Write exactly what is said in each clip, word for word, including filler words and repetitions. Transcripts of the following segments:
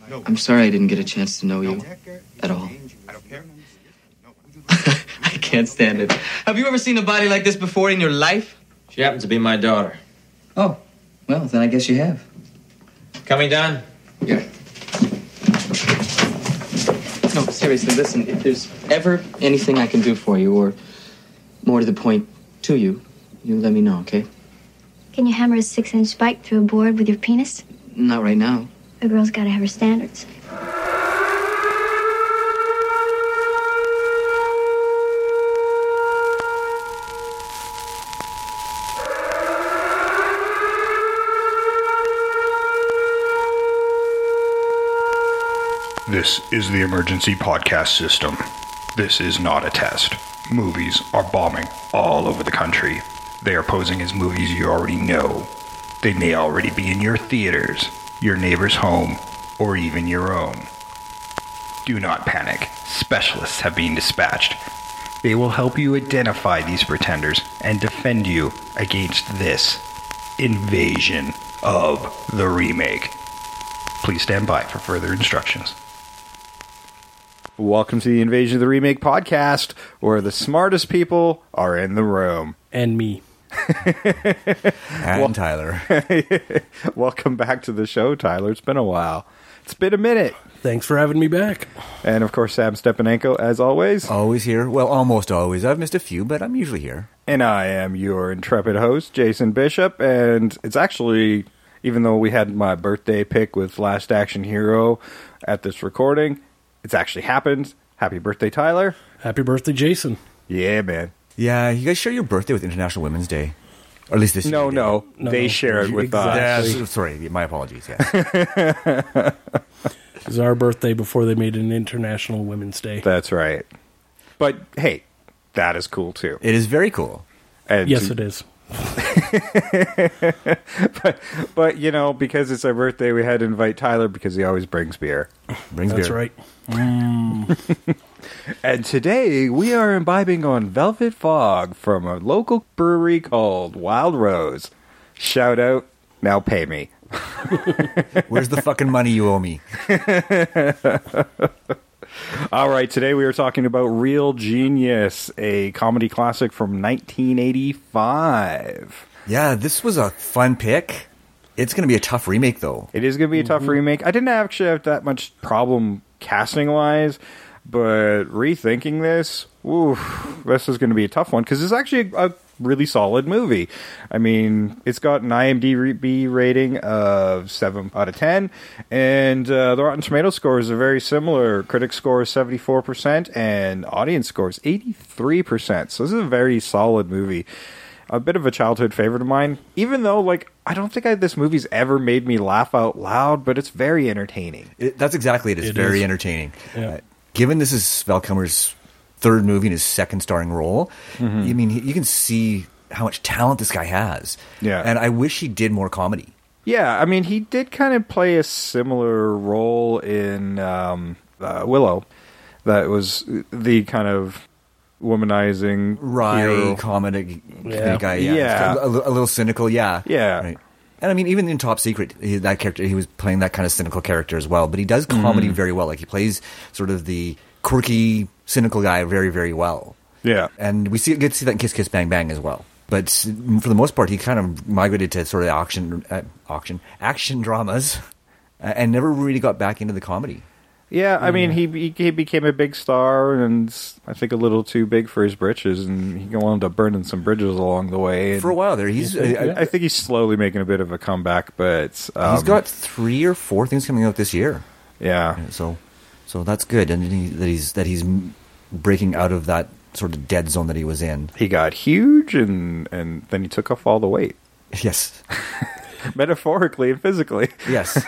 I'm sorry I didn't get a chance to know you at all. I can't stand it. Have you ever seen a body like this before in your life? She happens to be my daughter. Oh, well, then I guess you have. Coming down? Yeah. No, seriously, listen, if there's ever anything I can do for you, or more to the point, to you, you let me know, okay? Can you hammer a six-inch spike through a board with your penis? Not right now. A girl's gotta have her standards. This is the emergency podcast system. This is not a test. Movies are bombing all over the country. They are posing as movies you already know. They may already be in your theaters, your neighbor's home, or even your own. Do not panic. Specialists have been dispatched. They will help you identify these pretenders and defend you against this invasion of the remake. Please stand by for further instructions. Welcome to the Invasion of the Remake podcast, where the smartest people are in the room. And me. and well, Tyler. Welcome back to the show, Tyler. It's been a while. It's been a minute. Thanks for having me back. And, of course, Sam Stepanenko, as always. Always here. Well, almost always. I've missed a few, but I'm usually here. And I am your intrepid host, Jason Bishop. And it's actually, even though we had my birthday pick with Last Action Hero at this recording, it's actually happened. Happy birthday, Tyler. Happy birthday, Jason. Yeah, man. Yeah, you guys share your birthday with International Women's Day. Or at least this no, year. No, no. They no. share it with exactly. us. Yeah, sorry, my apologies. Yeah. It was our birthday before they made an International Women's Day. That's right. But, hey, that is cool, too. It is very cool. And yes, to- it is. but, but, you know, because it's our birthday, we had to invite Tyler because he always brings beer. Brings That's beer. right. Mm. And today, we are imbibing on Velvet Fog from a local brewery called Wild Rose. Shout out, now pay me. Where's the fucking money you owe me? All right, today we are talking about Real Genius, a comedy classic from nineteen eighty-five. Yeah, this was a fun pick. It's going to be a tough remake, though. It is going to be a tough mm-hmm. remake. I didn't actually have that much problem casting-wise, but rethinking this, oof, this is going to be a tough one, because it's actually a, a really solid movie. I mean, it's got an IMDb rating of seven out of ten, and uh, the Rotten Tomatoes scores are very similar. Critic score is seventy-four percent, and audience score is eighty-three percent. So this is a very solid movie. A bit of a childhood favorite of mine, even though, like, I don't think I, this movie's ever made me laugh out loud, but it's very entertaining. It, that's exactly it. It's it very is. entertaining. Yeah. Uh, given this is Val Kilmer's third movie and his second starring role, mm-hmm. I mean, you can see how much talent this guy has. Yeah. And I wish he did more comedy. Yeah, I mean, he did kind of play a similar role in um, uh, Willow. That was the kind of womanizing wry hero. comedy Yeah. guy. Yeah, Yeah. A, a little cynical. Yeah, Yeah. Right. And I mean, even in Top Secret, he, that character, he was playing that kind of cynical character as well. But he does comedy Mm. very well. Like, he plays sort of the quirky, cynical guy very, very well. Yeah. And we see get to see that in Kiss Kiss Bang Bang as well. But for the most part, he kind of migrated to sort of auction, uh, auction, action dramas, uh, and never really got back into the comedy. Yeah, I mean, he, he he became a big star, and I think a little too big for his britches, and he wound up burning some bridges along the way. And for a while there, he's I, I, I think he's slowly making a bit of a comeback, but um, he's got three or four things coming out this year. Yeah, so so that's good, and he, that he's that he's breaking out of that sort of dead zone that he was in. He got huge, and and then he took off all the weight. Yes. Metaphorically and physically. Yes.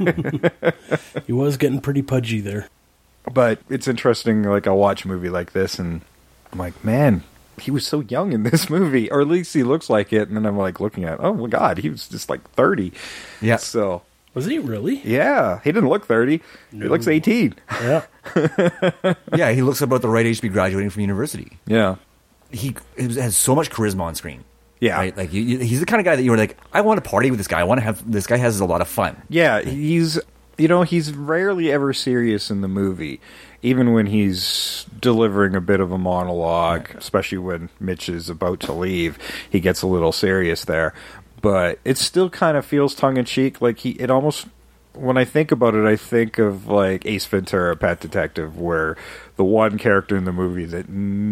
He was getting pretty pudgy there. But it's interesting, like, I watch a movie like this, and I'm like, man, he was so young in this movie, or at least he looks like it, and then I'm, like, looking at, oh, my God, he was just, like, thirty. Yeah. So. Was he really? Yeah. He didn't look thirty. No. He looks eighteen. Yeah. Yeah, he looks about the right age to be graduating from university. Yeah. He, he has so much charisma on screen. Yeah. Right? Like, you, you, he's the kind of guy that you were like, I want to party with this guy. I want to have, this guy has a lot of fun. Yeah, he's you know, he's rarely ever serious in the movie, even when he's delivering a bit of a monologue, especially when Mitch is about to leave. He gets a little serious there. But it still kind of feels tongue-in-cheek. Like, he, it almost... When I think about it, I think of, like, Ace Ventura, Pet Detective, where the one character in the movie that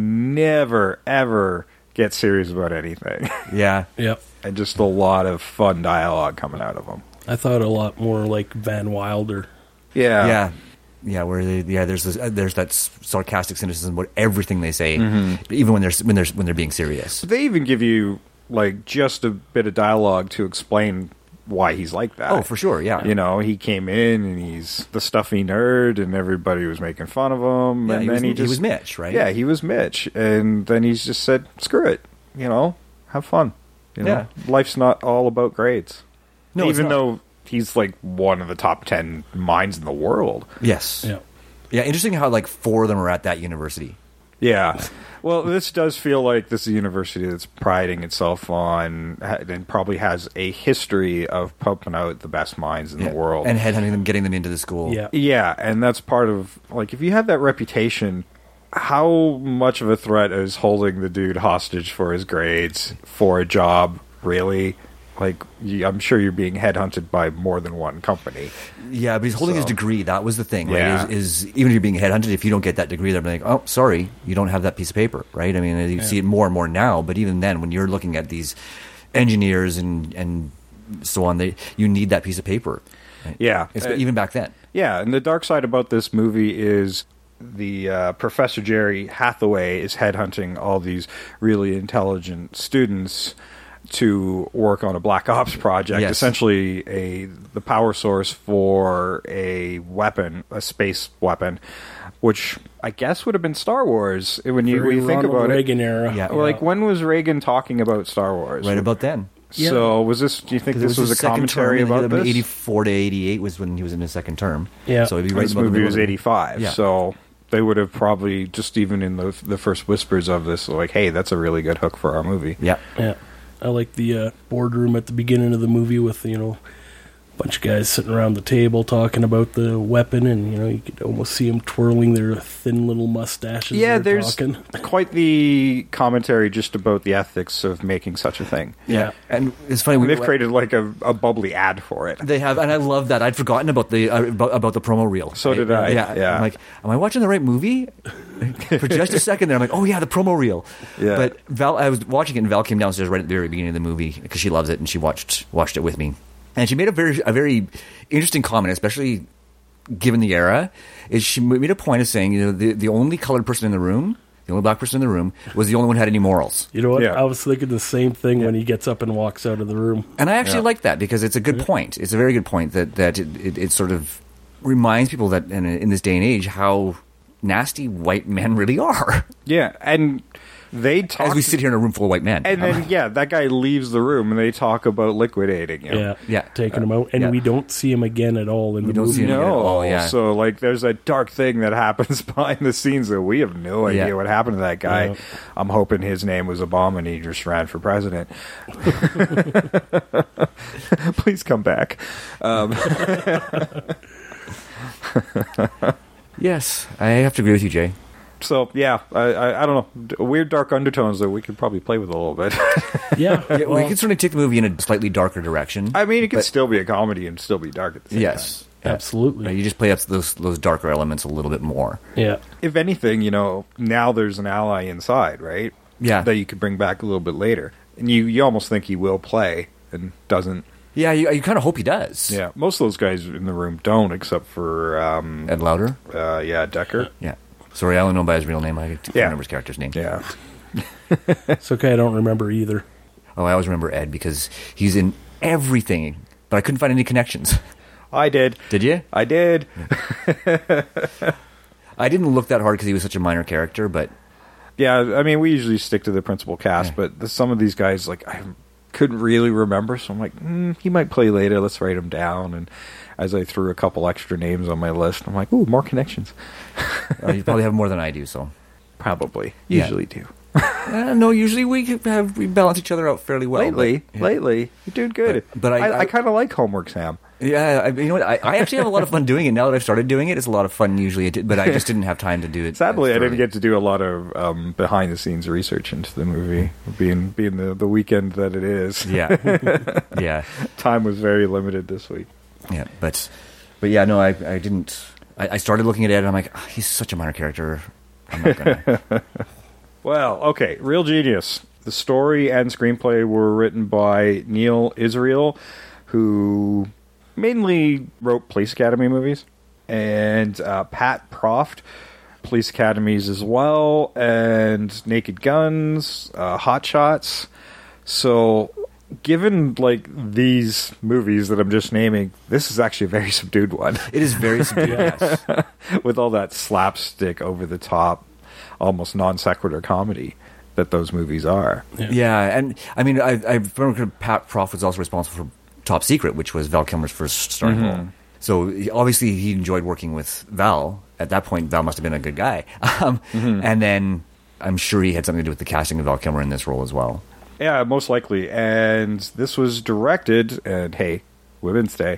never, ever gets serious about anything. Yeah. Yep. And just a lot of fun dialogue coming out of him. I thought a lot more like Van Wilder. Yeah. Yeah. Yeah, where they, yeah, there's this, uh, there's that s- sarcastic cynicism about everything they say, Mm-hmm. even when they're when they're when they're being serious. They even give you, like, just a bit of dialogue to explain why he's like that. Oh, for sure, yeah. You know, he came in and he's the stuffy nerd and everybody was making fun of him. Yeah, and he then was- he he just... was Mitch, right? Yeah, he was Mitch. And then he's just said, screw it. You know, have fun. You know, Yeah. life's not all about grades. No, it's Even not. though he's, like, one of the top ten minds in the world. Yes. Yeah. Yeah, interesting how like four of them are at that university. Yeah. Well, this does feel like this is a university that's priding itself on and probably has a history of pumping out the best minds in Yeah. the world. And headhunting them, getting them into the school. Yeah. Yeah, and that's part of, like, if you have that reputation, how much of a threat is holding the dude hostage for his grades for a job, really? Like, you, I'm sure you're being headhunted by more than one company. Yeah, but he's holding his So- degree. That was the thing, right? Yeah. Is, is even if you're being headhunted, if you don't get that degree, they're like, oh, sorry, you don't have that piece of paper, right? I mean, you see it more and more now, but even then, when you're looking at these engineers and and so on, they you need that piece of paper. Right? Yeah. It's, Uh, even back then. Yeah, and the dark side about this movie is the uh, Professor Jerry Hathaway is headhunting all these really intelligent students to work on a Black Ops project, Yes. essentially a the power source for a weapon, a space weapon, which I guess would have been Star Wars when you, when you think Ronald about Reagan era. Yeah. it. Like, when was Reagan talking about Star Wars? Right about then. So was this? Do you think 'Cause it this was, his a second commentary term, about this? eighty-four to eighty-eight was when he was in his second term. Yeah. So it'd be right This about the movie middle was of it. eighty-five, Yeah. so they would have probably just even in the the first whispers of this, like, hey, that's a really good hook for our movie. Yeah. Yeah. I like the uh, boardroom at the beginning of the movie with, you know, a bunch of guys sitting around the table talking about the weapon, and, you know, you could almost see them twirling their thin little mustaches. Yeah, they're there's talking. quite the commentary just about the ethics of making such a thing. Yeah. And it's funny. We, They've created like a, a bubbly ad for it. They have, and I love that. I'd forgotten about the uh, about, about the promo reel. So did I, Yeah, yeah. I'm like, am I watching the right movie? For just a second there, I'm like, oh yeah, the promo reel. Yeah. But Val, I was watching it, and Val came downstairs right at the very beginning of the movie because she loves it, and she watched watched it with me, and she made a very a very interesting comment, especially given the era. Is she made a point of saying, you know, the the only colored person in the room, the only black person in the room, was the only one who had any morals. You know what? Yeah. I was thinking the same thing when he gets up and walks out of the room. And I actually Yeah. like that because it's a good point. It's a very good point that that it, it, it sort of reminds people that in, in this day and age how nasty white men really are. Yeah, and they talk As we sit here in a room full of white men. and then yeah, that guy leaves the room and they talk about liquidating him. Yeah. Yeah. Taking him out. And Yeah. we don't see him again at all in the don't movie. see him again. No, Oh, yeah. so like there's a dark thing that happens behind the scenes that we have no idea Yeah. what happened to that guy. Yeah. I'm hoping his name was Obama and he just ran for president. Please come back. Um, Yes, I have to agree with you, Jay. so yeah, I, I, I don't know. D- Weird dark undertones that we could probably play with a little bit. Yeah. Yeah, we well, can certainly take the movie in a slightly darker direction. I mean, it could But- still be a comedy and still be dark at the same yes. absolutely. Uh, You just play up those those darker elements a little bit more. Yeah. time. If anything, you know, now there's an ally inside, right? Yeah. That you could bring back a little bit later, and you you almost think he will play and doesn't. Yeah, you, you kind of hope he does. Yeah, most of those guys in the room don't, except for um, Ed Lauder. uh, yeah, Decker. Yeah. Sorry, I only know by his real name. I can't Yeah. remember his character's name. Yeah, It's okay. I don't remember either. Oh, I always remember Ed because he's in everything, but I couldn't find any connections. I did. Did you? I did. I didn't look that hard because he was such a minor character, but Yeah, I mean, we usually stick to the principal cast, Yeah. but the, some of these guys, like, I couldn't really remember, so I'm like, mm, he might play later. Let's write him down. And as I threw a couple extra names on my list, I'm like, ooh, more connections. uh, you probably have more than I do. So Probably, Yeah. usually do. uh, no, usually we have we balance each other out fairly well. lately, but, yeah. lately, you're doing good. But- but I- I, I, I- kind of like Homework Sam. Yeah, I, you know what? I, I actually have a lot of fun doing it now that I've started doing it. It's a lot of fun usually, but I just didn't have time to do it. Sadly, I thoroughly. didn't get to do a lot of um, behind the scenes research into the movie, being being the, the weekend that it is. Yeah, yeah, Time was very limited this week. yeah. But, but yeah, no, I, I didn't. I, I started looking at it, and I'm like, oh, he's such a minor character. I'm not gonna. Well, okay, Real Genius. The story and screenplay were written by Neil Israel, who mainly wrote Police Academy movies, and uh, Pat Proft, Police Academies as well, and Naked Guns, uh, Hot Shots. So, given like these movies that I'm just naming, this is actually a very subdued one. It is very subdued. Yes. With all that slapstick, over the top, almost non sequitur comedy that those movies are. Yeah. Yeah, and I mean, I, I remember Pat Proft was also responsible for Top Secret, which was Val Kilmer's first starring Mm-hmm. role. So he- obviously he enjoyed working with Val. At that point, Val must have been a good guy. Um, Mm-hmm. And then I'm sure he had something to do with the casting of Val Kilmer in this role as well. Yeah, most likely. And this was directed, and hey, Women's Day.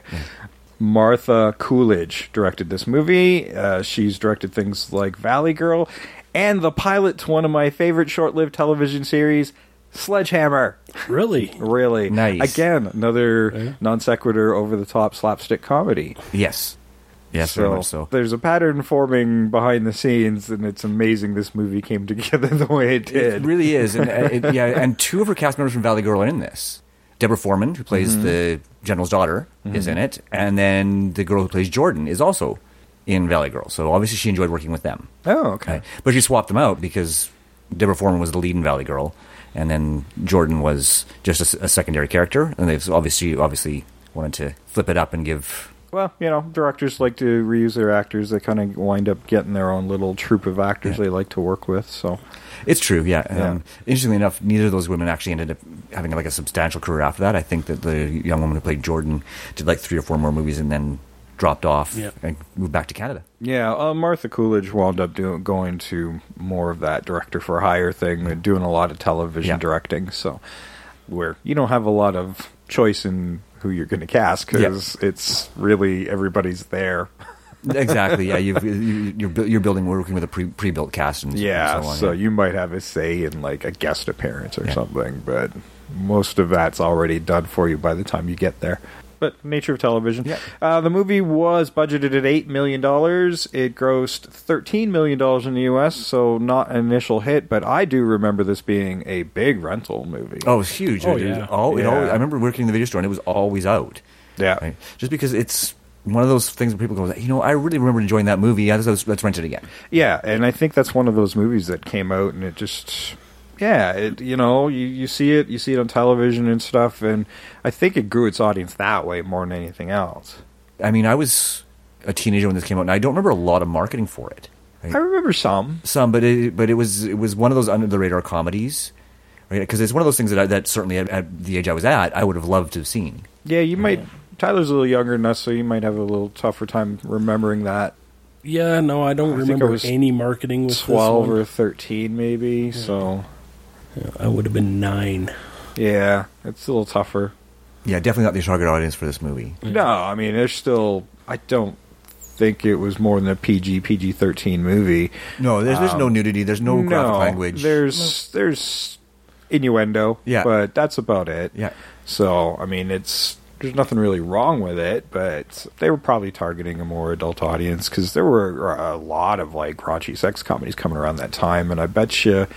Martha Coolidge directed this movie. Uh, she's directed things like Valley Girl and the pilot to one of my favorite short-lived television series, Sledgehammer. Really? Really. Nice. Again, another non sequitur, over-the-top slapstick comedy. Yes. Yes, very much so. There's a pattern forming behind the scenes, and it's amazing this movie came together the way it did. It really is. And, uh, it, yeah, and two of her cast members from Valley Girl are in this. Deborah Foreman, who plays Mm-hmm. the general's daughter, is in it. And then the girl who plays Jordan is also in Valley Girl. So obviously she enjoyed working with them. Oh, okay. Right? But she swapped them out because Deborah Foreman was the lead in Valley Girl, and then Jordan was just a, s- a secondary character. And they've obviously obviously wanted to flip it up and give. Well, you know, directors like to reuse their actors. They kind of wind up getting their own little troupe of actors Yeah. they like to work with. So, It's true, yeah. Yeah. Um, interestingly enough, neither of those women actually ended up having like a substantial career after that. I think that the young woman who played Jordan did like three or four more movies and then dropped off Yeah. and moved back to Canada. yeah, uh, Martha Coolidge wound up doing going to more of that director for hire thing, and doing a lot of television Yeah. directing. So, where you don't have a lot of choice in who you're going to cast, because it's really everybody's there. Exactly, yeah. You've, you, you're bu- you're building, we're working with a pre pre built cast and, Yeah, and so on. so yeah. you might have a say in like a guest appearance or Yeah. something, but most of that's already done for you by the time you get there. But nature of television. Yeah. Uh, the movie was budgeted at eight million dollars. It grossed thirteen million dollars in the U S, so not an initial hit, but I do remember this being a big rental movie. Oh, it was huge. Oh, It was yeah. all- it Yeah. always- I remember working in the video store and it was always out. yeah. Right? Just because it's one of those things where people go, you know, I really remember enjoying that movie. Yeah, let's, let's rent it again. Yeah, and I think that's one of those movies that came out and it just, yeah, it, you know, you, you see it, you see it on television and stuff, and I think it grew its audience that way more than anything else. I mean, I was a teenager when this came out, and I don't remember a lot of marketing for it. Right? I remember some. Some, but it, but it was it was one of those under the radar comedies, right? Because it's one of those things that I, that certainly at, at the age I was at, I would have loved to have seen. Yeah, you might. Tyler's a little younger than us, so you might have a little tougher time remembering that. Yeah, no, I don't I think remember it was any marketing with Twelve this one. or thirteen, maybe. So Yeah, I would have been nine. yeah, it's a little tougher. Yeah, definitely not the target audience for this movie. No, I mean, there's still. I don't think it was more than a P G P G thirteen movie. No, there's there's no Um, nudity, there's no, graphic language. There's there's innuendo. Yeah. but that's about it. Yeah. So I mean, it's there's nothing really wrong with it, but they were probably targeting a more adult audience because there were a lot of like raunchy sex comedies coming around that time, and I bet you,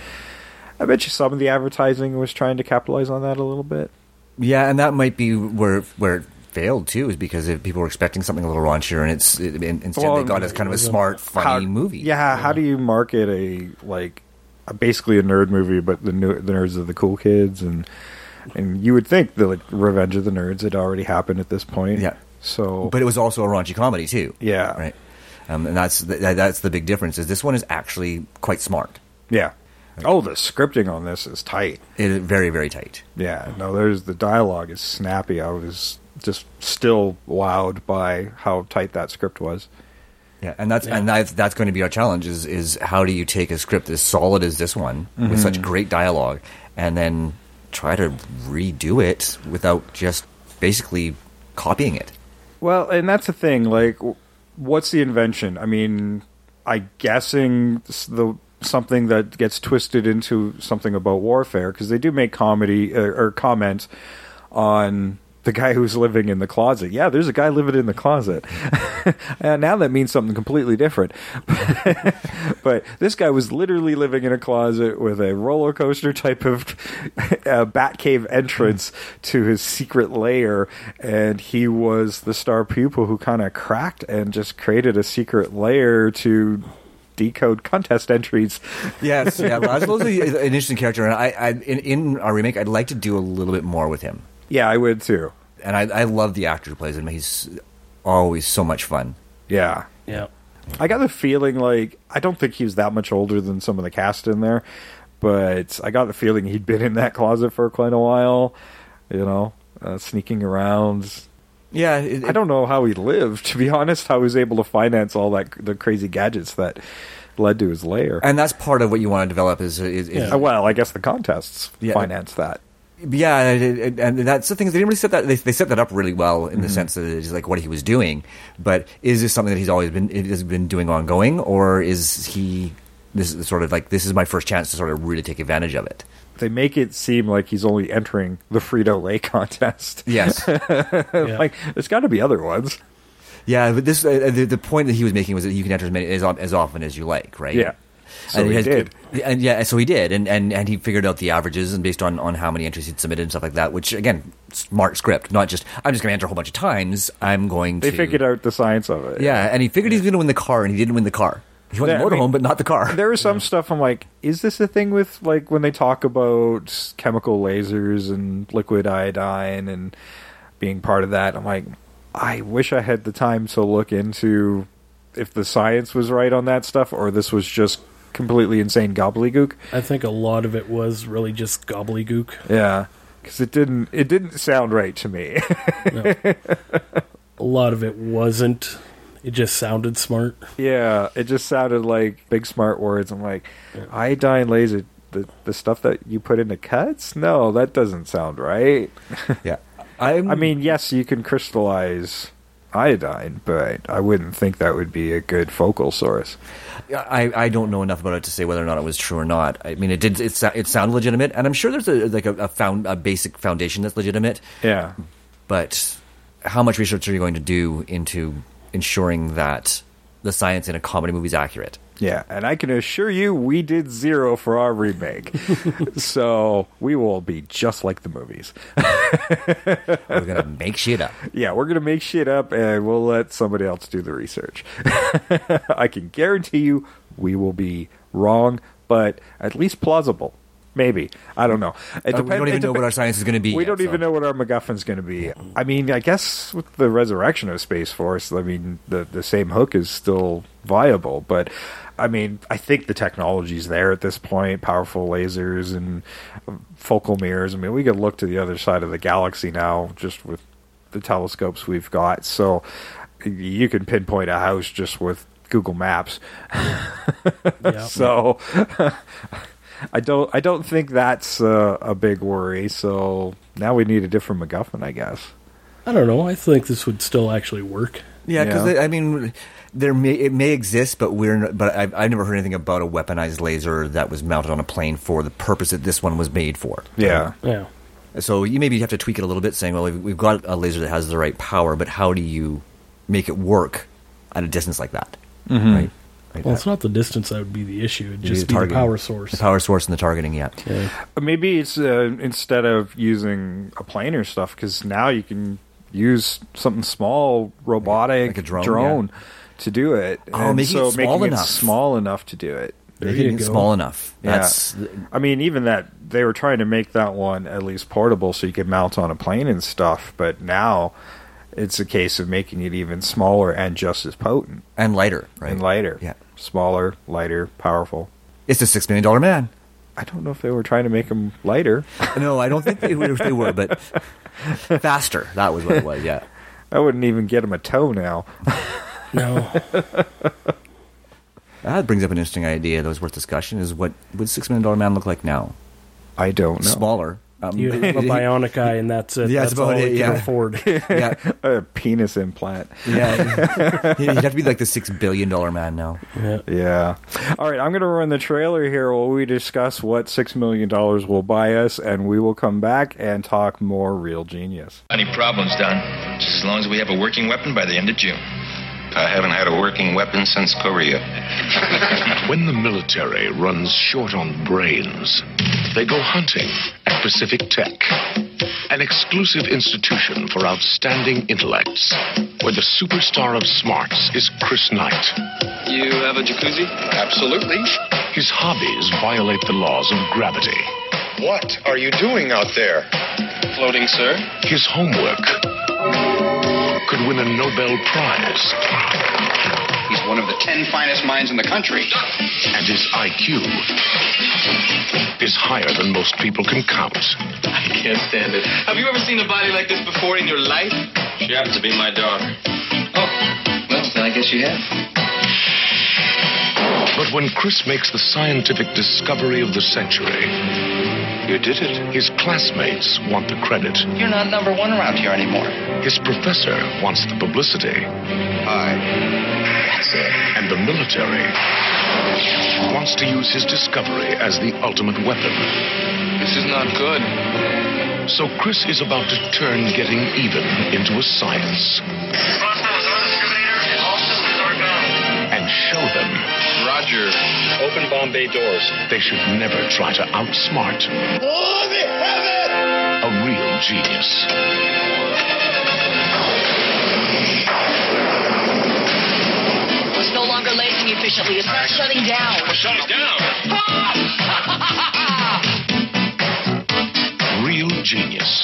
I bet you some of the advertising was trying to capitalize on that a little bit. Yeah, and that might be where where it failed too, is because if people were expecting something a little raunchier, and it's it, in- instead Well, they got it as kind of a smart, funny How- movie. Yeah, how do you market a like a, basically a nerd movie, but the new, the nerds are the cool kids, and and you would think the like, Revenge of the Nerds had already happened at this point. Yeah. So, But it was also a raunchy comedy too. Yeah. right. Um, and that's the, that, that's the big difference. Is this one is actually quite smart. yeah. Oh, the scripting on this is tight. It is very very tight. Yeah, no, there's the dialogue is snappy. I was just still wowed by how tight that script was. Yeah, and that's and that's that's going to be our challenge. Is is how do you take a script as solid as this one with such great dialogue, and then try to redo it without just basically copying it. Well, and that's the thing. Like, w- what's the invention? I mean, I guessing s- the something that gets twisted into something about warfare, because they do make comedy uh, or comment on the guy who's living in the closet. Yeah, there's a guy living in the closet. And now that means something completely different. But this guy was literally living in a closet with a roller coaster type of uh, Batcave entrance to his secret lair, and he was the star pupil who kind of cracked and just created a secret lair to decode contest entries. Yes, yeah. Laszlo is an interesting character, and I, I in, in our remake, I'd like to do a little bit more with him. Yeah, I would too. And I, I love the actor who plays him. He's always so much fun. Yeah. Yeah. I got the feeling like, I don't think he was that much older than some of the cast in there, but I got the feeling he'd been in that closet for quite a while, you know, uh, sneaking around. Yeah, it, I don't know how he lived, to be honest, how he was able to finance all that the crazy gadgets that led to his lair. and that's part of what you want to develop is, is, is Uh, well, I guess the contests Yeah. finance that. yeah, and, it- and that's the thing is they didn't really set that they, they set that up really well in the Mm-hmm. sense that it's like what he was doing. But is this something that he's always been has been doing ongoing, or is he this is sort of like this is my first chance to sort of really take advantage of it? They make it seem like he's only entering the Frito-Lay contest. Yes. Like, there's got to be other ones. Yeah, but this uh, the, the point that he was making was that you can enter as many as, as often as you like, right? Yeah. So and he has- did. and yeah, so he did, and, and, and he figured out the averages and based on, on how many entries he'd submitted and stuff like that. Which again, smart script, not just I'm just going to enter a whole bunch of times. I'm going They to figured out the science of it. Yeah, and he figured he was going to win the car, and he didn't win the car. He won Yeah, the I motorhome, mean, but not the car. There was some stuff I'm like, is this a thing with, like, when they talk about chemical lasers and liquid iodine and being part of that? I'm like, I wish I had the time to look into if the science was right on that stuff or this was just completely insane gobbledygook. I think a lot of it was really just gobbledygook. Yeah, because it didn't, it didn't sound right to me. No. A lot of it wasn't. It just sounded smart. Yeah, it just sounded like big smart words. I'm like, iodine laser, the the stuff that you put into cuts? No, that doesn't sound right. Yeah, I'm, I mean, yes, you can crystallize iodine, but I wouldn't think that would be a good focal source. I, I don't know enough about it to say whether or not it was true or not. I mean, it did. It, sou- it sounded legitimate, and I'm sure there's a like a, a found a basic foundation that's legitimate. Yeah. But how much research are you going to do into ensuring that the science in a comedy movie is accurate? Yeah, and I can assure you we did zero for our remake. So we will be just like the movies. We're gonna make shit up. Yeah, we're going to make shit up and we'll let somebody else do the research. I can guarantee you we will be wrong, but at least plausible. Maybe. I don't know. It Uh, we depend- don't even it know depe- what our science is going to be. We yet, don't so. even know what our MacGuffin's going to be. I mean, I guess with the resurrection of Space Force, I mean, the the same hook is still viable. But, I mean, I think the technology's there at this point. Powerful lasers and focal mirrors. I mean, we could look to the other side of the galaxy now just with the telescopes we've got. So you can pinpoint a house just with Google Maps. Yeah. So... I don't. I don't think that's uh, a big worry. So now we need a different MacGuffin, I guess. I don't know. I think this would still actually work. Yeah, because Yeah. I mean, there may it may exist, but we're n- but I've, I've never heard anything about a weaponized laser that was mounted on a plane for the purpose that this one was made for. Yeah. Yeah. So you maybe have to tweak it a little bit, saying, well, we've, we've got a laser that has the right power, but how do you make it work at a distance like that? Mm-hmm. Right. Like Well, that. it's not the distance that would be the issue. It'd Maybe just the be the targeting. power source. The power source and the targeting, yeah. Yeah. Maybe it's uh, instead of using a plane or stuff, because now you can use something small, robotic, Like a drone, to do it. Oh, And making so it small making enough. it small enough to do it. There Making you it go. small enough. Yeah. That's I mean, even that they were trying to make that one at least portable so you could mount on a plane and stuff. But now it's a case of making it even smaller and just as potent and lighter, right? and lighter. Yeah. Smaller, lighter, powerful. It's a six million dollar man. I don't know if they were trying to make them lighter. No, I don't think they were, they were, but faster. That was what it was. Yeah. I wouldn't even get him a toe now. No. That brings up an interesting idea that was worth discussion. Is what would six million dollar man look like now? I don't know. Smaller, Um, You have a bionic eye, and that's it. Yeah, that's that's about all it, he yeah. can afford. yeah, A penis implant. yeah. He'd have to be like the six billion dollar man now. Yeah. Yeah. All right, I'm going to run the trailer here while we discuss what six million dollars will buy us, and we will come back and talk more Real Genius. Any problems, Don? Just as long as we have a working weapon by the end of June. I haven't had a working weapon since Korea. When the military runs short on brains, they go hunting at Pacific Tech, an exclusive institution for outstanding intellects, where the superstar of smarts is Chris Knight. You have a jacuzzi? Absolutely. His hobbies violate the laws of gravity. What are you doing out there? Floating, sir. His homework could win a Nobel Prize. He's one of the ten finest minds in the country. And his I Q is higher than most people can count. I can't stand it. Have you ever seen a body like this before in your life? She happens to be my daughter. Oh, well, then I guess you have. But when Chris makes the scientific discovery of the century, You did it. his classmates want the credit. You're not number one around here anymore. His professor wants the publicity. Hi. That's it. And the military wants to use his discovery as the ultimate weapon. This is not good. So Chris is about to turn getting even into a science. And show them Roger. Open bomb bay doors. they should never try to outsmart a real genius. It's no longer lacing efficiently. It's not shutting down. We're shutting down. Real genius.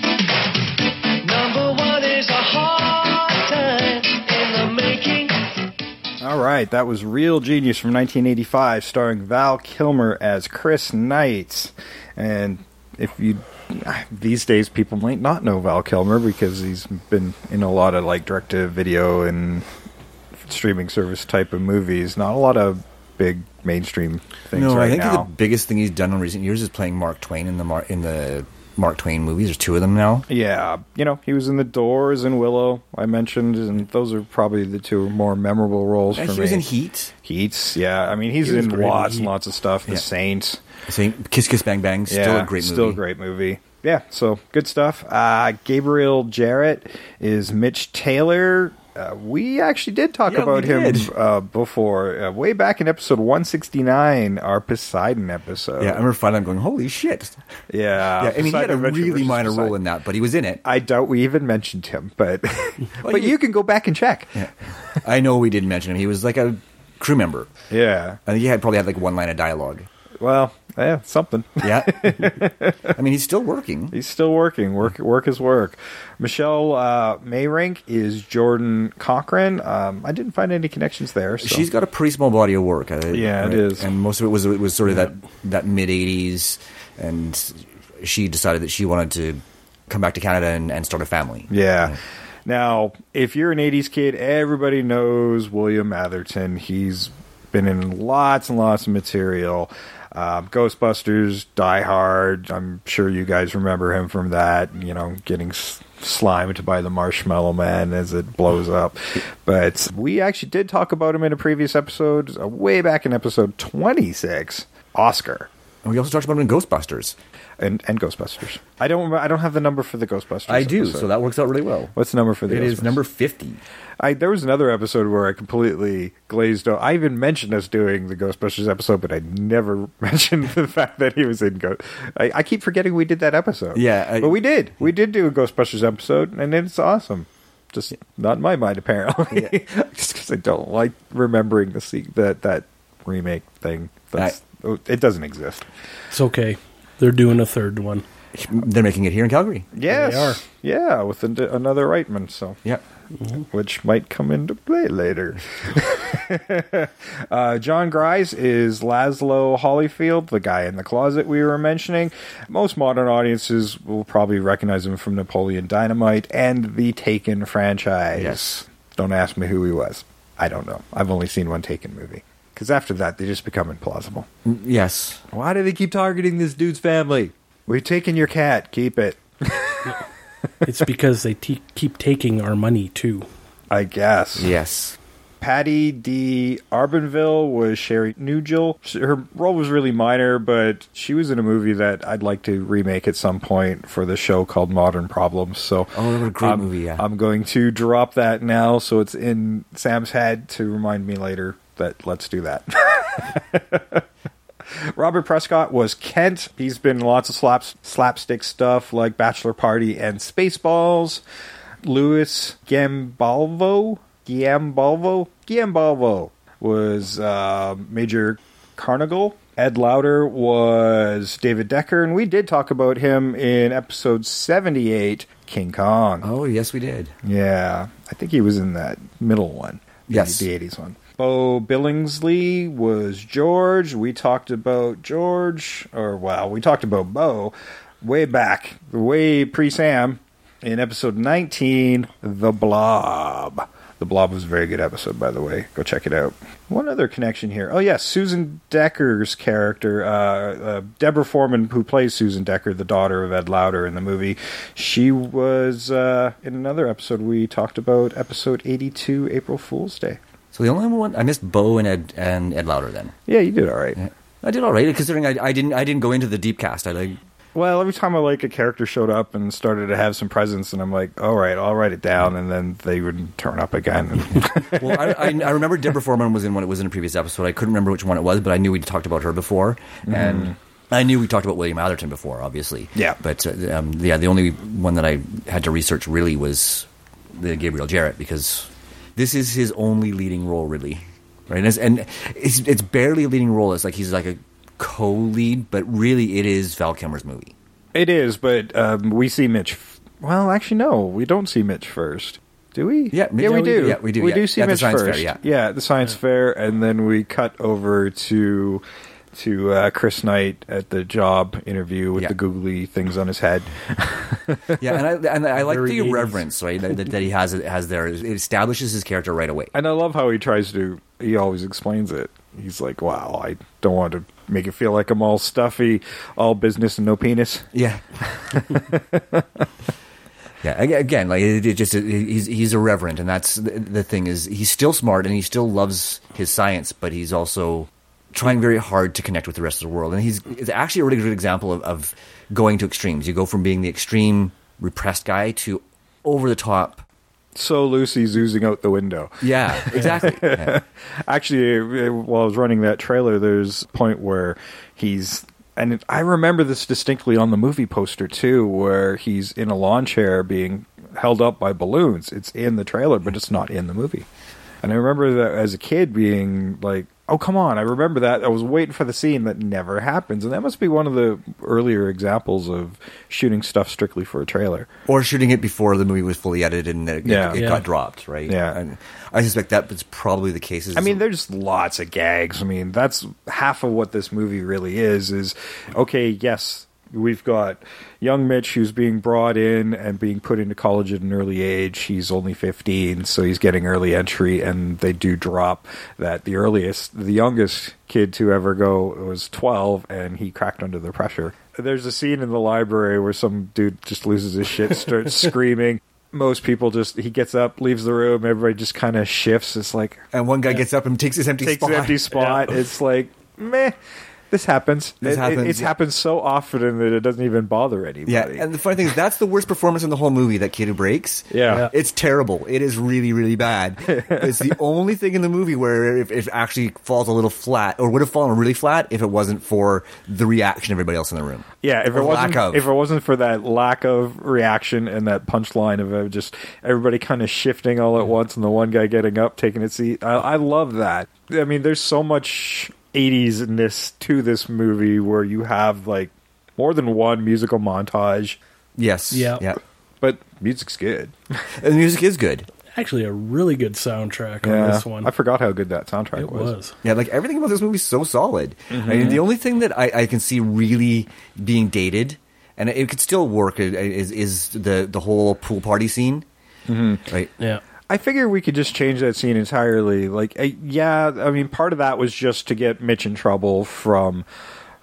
Number one is a hard time in the making. All right, that was Real Genius from nineteen eighty-five, starring Val Kilmer as Chris Knight. And if you these days, people might not know Val Kilmer because he's been in a lot of like direct-to-video and streaming service type of movies. Not a lot of big mainstream things No, right I think now. the biggest thing he's done in recent years is playing Mark Twain in the Mar- in the Mark Twain movies. There's two of them now. Yeah, you know, he was in The Doors and Willow, I mentioned, and those are probably the two more memorable roles Yeah, for he me. was in Heat. Heats, yeah. I mean, he's He was in great in lots and Heat. lots of stuff. The Yeah. Saints. Saying Kiss Kiss Bang Bang, still yeah, a great movie. Still a great movie. Yeah, so good stuff. Uh, Gabriel Jarrett is Mitch Taylor. Uh, we actually did talk Yeah, about we him did. uh, before, uh, way back in episode one sixty-nine, our Poseidon episode. Yeah, I remember finally going, holy shit. Yeah, yeah, I mean, he had a Poseidon Adventure really versus minor Poseidon. role in that, but he was in it. I doubt we even mentioned him, but but you- you can go back and check. Yeah. I know we didn't mention him. He was like a crew member. Yeah. I think he had probably had like one line of dialogue. Well, yeah, something. Yeah. I mean, he's still working. He's still working. Work, work is work. Michelle uh, Mayrink is Jordan Cochran. Um, I didn't find any connections there. So. She's got a pretty small body of work. Uh, Yeah, it is. And most of it was it was sort of that, that mid eighties, and she decided that she wanted to come back to Canada and, and start a family. Yeah. Now, if you're an eighties kid, everybody knows William Atherton. He's been in lots and lots of material. Um, Ghostbusters, Die Hard. I'm sure you guys remember him from that. You know, getting s- slimed by the Marshmallow Man as it blows up. But we actually did talk about him in a previous episode, uh, way back in episode twenty-six. Oscar. And we also talked about him in Ghostbusters. And, and Ghostbusters. I don't. remember- I don't have the number for the Ghostbusters. I do, episode. so that works out really well. What's the number for the? It is Ghostbusters? number fifty. I there was another episode where I completely glazed over. I even mentioned us doing the Ghostbusters episode, but I never mentioned the fact that he was in Ghost. I, I keep forgetting we did that episode. Yeah, I- but we did. We did do a Ghostbusters episode, and it's awesome. Just not in my mind, apparently. Just because I don't like remembering the se- that that remake thing. That's, it doesn't exist. It's okay. They're doing a third one. They're making it here in Calgary. Yes, They are. yeah, with an- another Reitman. So Yep. which might come into play later. uh, John Grise is Laszlo Holyfield, the guy in the closet we were mentioning. Most modern audiences will probably recognize him from Napoleon Dynamite and the Taken franchise. Yes. Don't ask me who he was. I don't know. I've only seen one Taken movie. Because after that, they just become implausible. Yes. Why do they keep targeting this dude's family? We've taken your cat. Keep it. It's because they te- keep taking our money, too. I guess. Yes. Patty D. Arbanville was Sherry Nugel. Her role was really minor, but she was in a movie that I'd like to remake at some point for the show called Modern Problems. So, oh, that was a great um, movie, yeah. I'm going to drop that now so it's in Sam's head to remind me later that let's do that. Robert Prescott was Kent. He's been in lots of slaps, slapstick stuff like Bachelor Party and Spaceballs. Louis Gambalvo, Giambalvo, Giambalvo was uh, Major Carnagle. Ed Lauder was David Decker, and we did talk about him in episode seventy-eight, King Kong. Oh, yes, we did. Yeah, I think he was in that middle one. Yes. The eighties one. Bo Billingsley was George. We talked about George, or well, we talked about Bo way back, way pre-Sam, in episode nineteen, The Blob. The Blob was a very good episode, by the way. Go check it out. One other connection here. Oh, yes, Susan Decker's character, uh, uh, Deborah Foreman, who plays Susan Decker, the daughter of Ed Lauder in the movie. She was uh, in another episode. We talked about episode eighty-two, April Fool's Day. So the only one I missed Bo and Ed and Ed Lauder then. Yeah, you did all right. Yeah. I did all right considering I, I didn't I didn't go into the deep cast. I like. Well, every time I like a character showed up and started to have some presence, and I'm like, all right, I'll write it down, and then they would turn up again. Well, I, I, I remember Deborah Foreman was in one. It was in a previous episode. I couldn't remember which one it was, but I knew we'd talked about her before, mm-hmm. and I knew we talked about William Atherton before, obviously. Yeah, but uh, um, yeah, the only one that I had to research really was the Gabriel Jarrett, because this is his only leading role, really, right? And it's, and it's it's barely a leading role. It's like he's like a co-lead, but really it is Val Kilmer's movie. It is, but um, we see Mitch. F- well, actually, no, we don't see Mitch first. Do we? Yeah, yeah, we do. Yeah, we do. We yeah. do see at Mitch the science first. Fair, yeah, yeah, at the science yeah. fair, and then we cut over to to uh, Chris Knight at the job interview with yeah. the googly things on his head. yeah, and I and I like Very the eighties. Reverence, right, that, that he has has there. It establishes his character right away. And I love how he tries to. He always explains it. He's like, "Wow, I don't want to make it feel like I'm all stuffy, all business and no penis." Yeah. Yeah, again, like it, it just it, he's he's irreverent, and that's the, the thing is he's still smart and he still loves his science, but he's also trying very hard to connect with the rest of the world. And he's it's actually a really good example of, of going to extremes. You go from being the extreme repressed guy to over the top. So Lucy's oozing out the window. Yeah, exactly. Yeah. Actually, while I was running that trailer, there's a point where he's. And I remember this distinctly on the movie poster, too, where he's in a lawn chair being held up by balloons. It's in the trailer, but it's not in the movie. And I remember that as a kid being like, oh, come on, I remember that. I was waiting for the scene that never happens. And that must be one of the earlier examples of shooting stuff strictly for a trailer. Or shooting it before the movie was fully edited and it, yeah. it, it yeah. got dropped, right? Yeah. And I suspect that was probably the case. I mean, there's lots of gags. I mean, that's half of what this movie really is, is, okay, yes, we've got young Mitch who's being brought in and being put into college at an early age. He's only fifteen, so he's getting early entry, and they do drop that the earliest, the youngest kid to ever go was twelve, and he cracked under the pressure. There's a scene in the library where some dude just loses his shit, starts screaming. Most people just, he gets up, leaves the room, everybody just kind of shifts. It's like... And one guy yeah. gets up and takes his empty takes spot. Takes his empty spot. Yeah. It's like, meh. This happens. This it, happens. It, it's yeah. happened so often that it doesn't even bother anybody. Yeah, and the funny thing is, that's the worst performance in the whole movie, that kid who breaks. Yeah. yeah. It's terrible. It is really, really bad. It's the only thing in the movie where it, it actually falls a little flat, or would have fallen really flat if it wasn't for the reaction of everybody else in the room. Yeah, if or it wasn't lack of. if it wasn't for that lack of reaction and that punchline of it, just everybody kind of shifting all at once and the one guy getting up, taking a seat. I, I love that. I mean, there's so much eighties-ness to this movie where you have like more than one musical montage. Yes. Yeah. Yeah. But music's good. And the music is good. Actually, a really good soundtrack yeah, on this one. I forgot how good that soundtrack it was. was. Yeah, like everything about this movie is so solid. Mm-hmm. I mean, the only thing that I, I can see really being dated, and it could still work, is is the the whole pool party scene. Mm-hmm. Right? Yeah. I figure we could just change that scene entirely. Like, uh, yeah, I mean, part of that was just to get Mitch in trouble from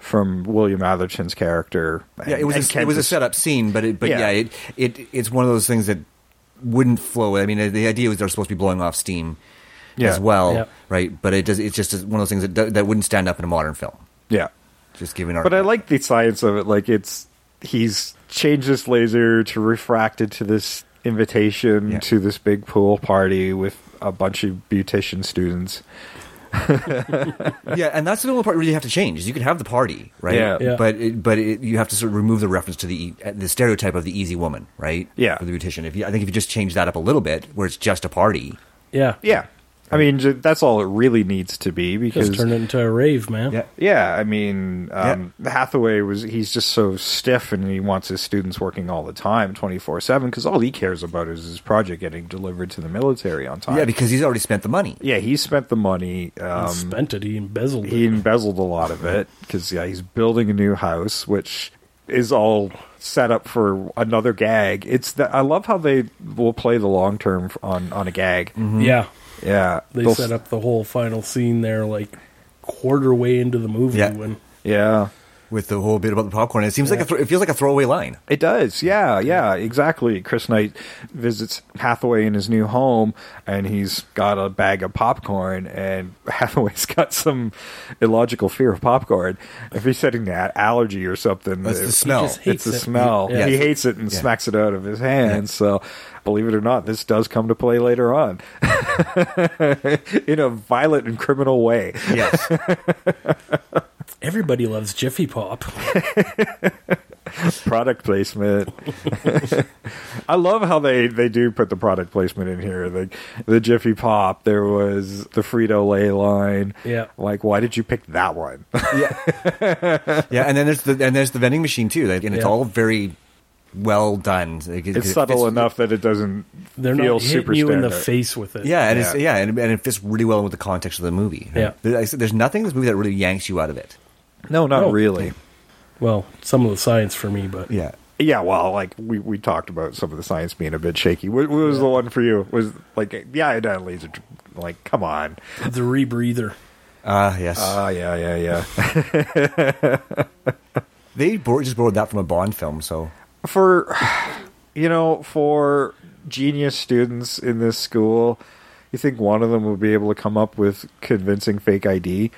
from William Atherton's character. Yeah, And- it was and a, it was a Kent's- setup scene, but it, but Yeah. yeah, it, it it's one of those things that wouldn't flow. I mean, the idea was they're supposed to be blowing off steam Yeah. as well, Yeah. right? But it does. It's just one of those things that that wouldn't stand up in a modern film. Yeah. Just giving our. But I like the science of it. Like, it's he's changed this laser to refract it to this invitation Yeah. to this big pool party with a bunch of beautician students. Yeah, and that's the only part where you have to change. Is you can have the party, right? Yeah. Yeah. But it, but it, you have to sort of remove the reference to the e- the stereotype of the easy woman, right? Yeah. For the beautician. If you, I think if you just change that up a little bit, where it's just a party. Yeah. Yeah. I mean, j- that's all it really needs to be because Just turn it into a rave, man. Yeah. yeah, I mean, um, Hathaway was he's just so stiff and he wants his students working all the time, twenty-four seven, because all he cares about is his project getting delivered to the military on time. Yeah, because he's already spent the money. yeah, he spent the money. He Um, spent it. He embezzled he it. embezzled a lot of it because yeah, he's building a new house, which is all set up for another gag. It's that I love how they will play the long term on on a gag. Yeah. Yeah, They They'll- set up the whole final scene there, like quarter way into the movie Yeah. when Yeah, With the whole bit about the popcorn, it seems like a th- it feels like a throwaway line. it does. Yeah, yeah, exactly. Chris Knight visits Hathaway in his new home, and he's got a bag of popcorn, and Hathaway's got some illogical fear of popcorn. If he's setting that allergy or something, That's the it- smell. just It's hates the it. smell. Yeah. He hates it and Yeah. smacks it out of his hands. So, believe it or not, this does come to play later on in a violent and criminal way. Yes. everybody loves Jiffy Pop. Product placement. I love how they, they do put the product placement in here. The the Jiffy Pop. There was the Frito Lay line. Yeah. Like, why did you pick that one? yeah, and then there's the and there's the vending machine too, like, and it's Yeah. all very well done. Like, it- It's it subtle fits- enough that it doesn't They're feel not super hitting you in the standard. face with it. Yeah, and Yeah. it's yeah, and, and it fits really well with the context of the movie. Yeah. There- I said, there's nothing in this movie that really yanks you out of it. No, not No. really. Well, some of the science for me, but Yeah. Yeah, well, like we, we talked about some of the science being a bit shaky. What, what was the one for you? Was like the iodine laser? Like, come on. the rebreather. Ah, yes. Ah, yeah, yeah, yeah. they bor- just borrowed that from a Bond film, so For you know, for genius students in this school, you think one of them will be able to come up with convincing fake I D?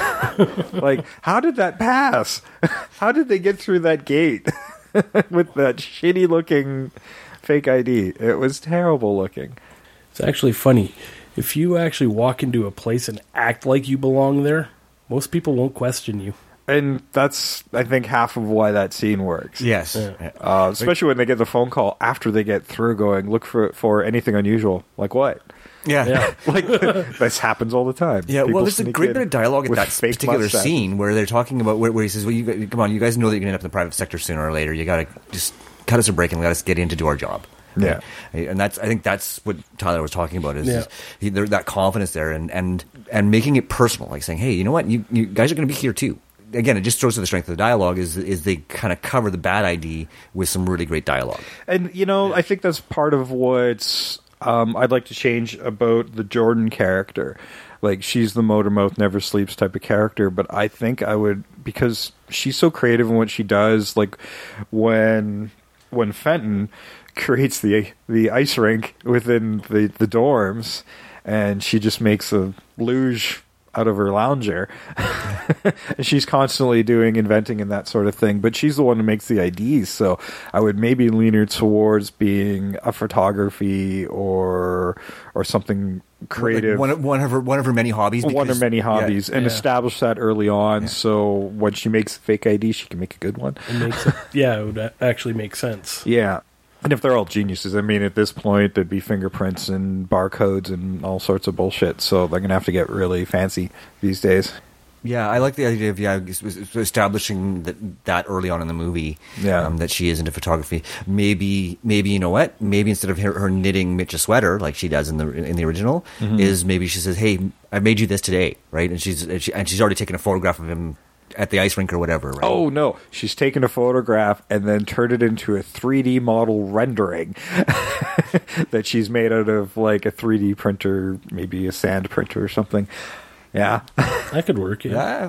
Like, how did that pass? How did they get through that gate with that shitty looking fake I D? It was terrible looking. It's actually funny. If you actually walk into a place and act like you belong there, most people won't question you. And that's, I think, half of why that scene works. yes. Yeah. Uh, especially when they get the phone call after they get through going, look for for anything unusual. Like what? Yeah. Yeah. Like, this happens all the time. Yeah, People well, there's a sneak great in bit of dialogue in with that fake particular mustaches. scene where they're talking about where, where he says, "Well, you guys, come on, you guys know that you're gonna end up in the private sector sooner or later. You gotta just cut us a break and let us get in to do our job." Yeah. Right? And that's I think that's what Tyler was talking about is, Yeah. is he, there, that confidence there and, and and making it personal, like saying, "Hey, you know what? You, you guys are going to be here too." Again, it just shows to the strength of the dialogue is is they kind of cover the bad I D with some really great dialogue. And, you know, I think that's part of what um, I'd like to change about the Jordan character. Like, she's the motor mouth, never sleeps type of character. But I think I would, because she's so creative in what she does, like when when Fenton creates the the ice rink within the, the dorms, and she just makes a luge out of her lounger. And she's constantly doing inventing and that sort of thing, but she's the one who makes the I Ds, so I would maybe lean her towards being a photography or or something creative. Like one, of- one of her one of her many hobbies. one because- of many hobbies, yeah. and Yeah. establish that early on, Yeah. so when she makes a fake I D, she can make a good one. It makes it, yeah, it would a- actually make sense. Yeah. And if they're all geniuses, I mean, at this point, there'd be fingerprints and barcodes and all sorts of bullshit, so they're going to have to get really fancy these days. Yeah, I like the idea of yeah es- es- establishing that that early on in the movie. Yeah. um, that she is into photography. Maybe, maybe you know what? Maybe instead of her, her knitting Mitch a sweater like she does in the in the original, Mm-hmm. is maybe she says, "Hey, I made you this today," right? And she's and, she, and she's already taken a photograph of him at the ice rink or whatever. Right? Oh, no. She's taken a photograph and then turned it into a three D model rendering that she's made out of, like, a three D printer, maybe a sand printer or something. Yeah. That could work, yeah. yeah.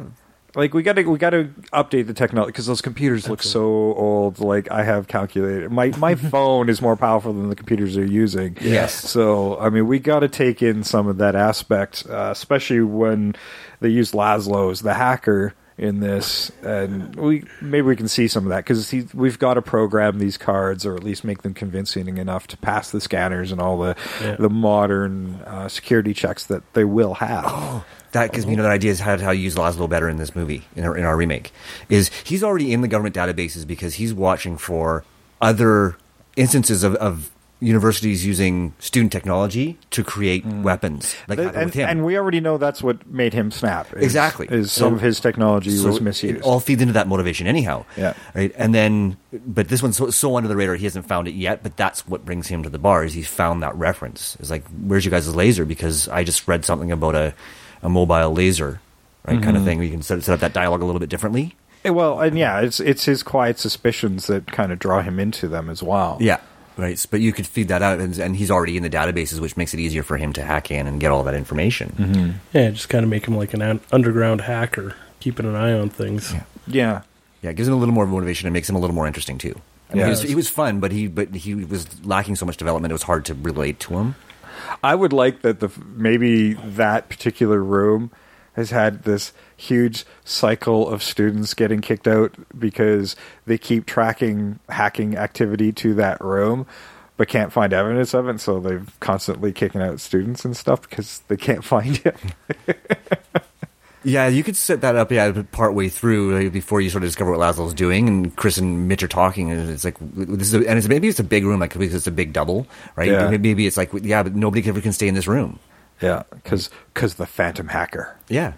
Like we got to we got to update the technology because those computers look so old. Like I have calculated, my my phone is more powerful than the computers they're using. Yes. So I mean, we got to take in some of that aspect, uh, especially when they use Laszlo as the hacker in this, and we maybe we can see some of that because we've got to program these cards or at least make them convincing enough to pass the scanners and all the Yeah. the modern uh, security checks that they will have. Oh, that gives me another idea is how, how to use Laszlo better in this movie, in our, in our remake. Is he's already in the government databases because he's watching for other instances of, of universities using student technology to create mm. weapons. Like and, with him. and we already know that's what made him snap. Is, exactly. Is some so, of his technology so was misused. It all feeds into that motivation anyhow. Yeah. Right. And then, but this one's so, so under the radar, he hasn't found it yet, but that's what brings him to the bar is he's found that reference. It's like, where's your guys' laser? Because I just read something about a, a mobile laser, right? Mm-hmm. Kind of thing where you can set, set up that dialogue a little bit differently. Well, and yeah, it's it's his quiet suspicions that kind of draw him into them as well. Yeah. Right, but you could feed that out, and, and he's already in the databases, which makes it easier for him to hack in and get all that information. Mm-hmm. Yeah, just kind of make him like an un- underground hacker, keeping an eye on things. Yeah. yeah, yeah, it gives him a little more motivation and makes him a little more interesting too. I mean, yeah, he was, he was fun, but he but he was lacking so much development; it was hard to relate to him. I would like that the maybe that particular room has had this huge cycle of students getting kicked out because they keep tracking hacking activity to that room but can't find evidence of it, so they're constantly kicking out students and stuff because they can't find it. Yeah, you could set that up, yeah, part way through like, before you sort of discover what Laszlo's doing, and Chris and Mitch are talking, and it's like this is, a, and it's maybe it's a big room, like because it's a big double, right? Yeah. Maybe it's like, yeah, but nobody ever can stay in this room. Yeah, because because the Phantom Hacker. Yeah.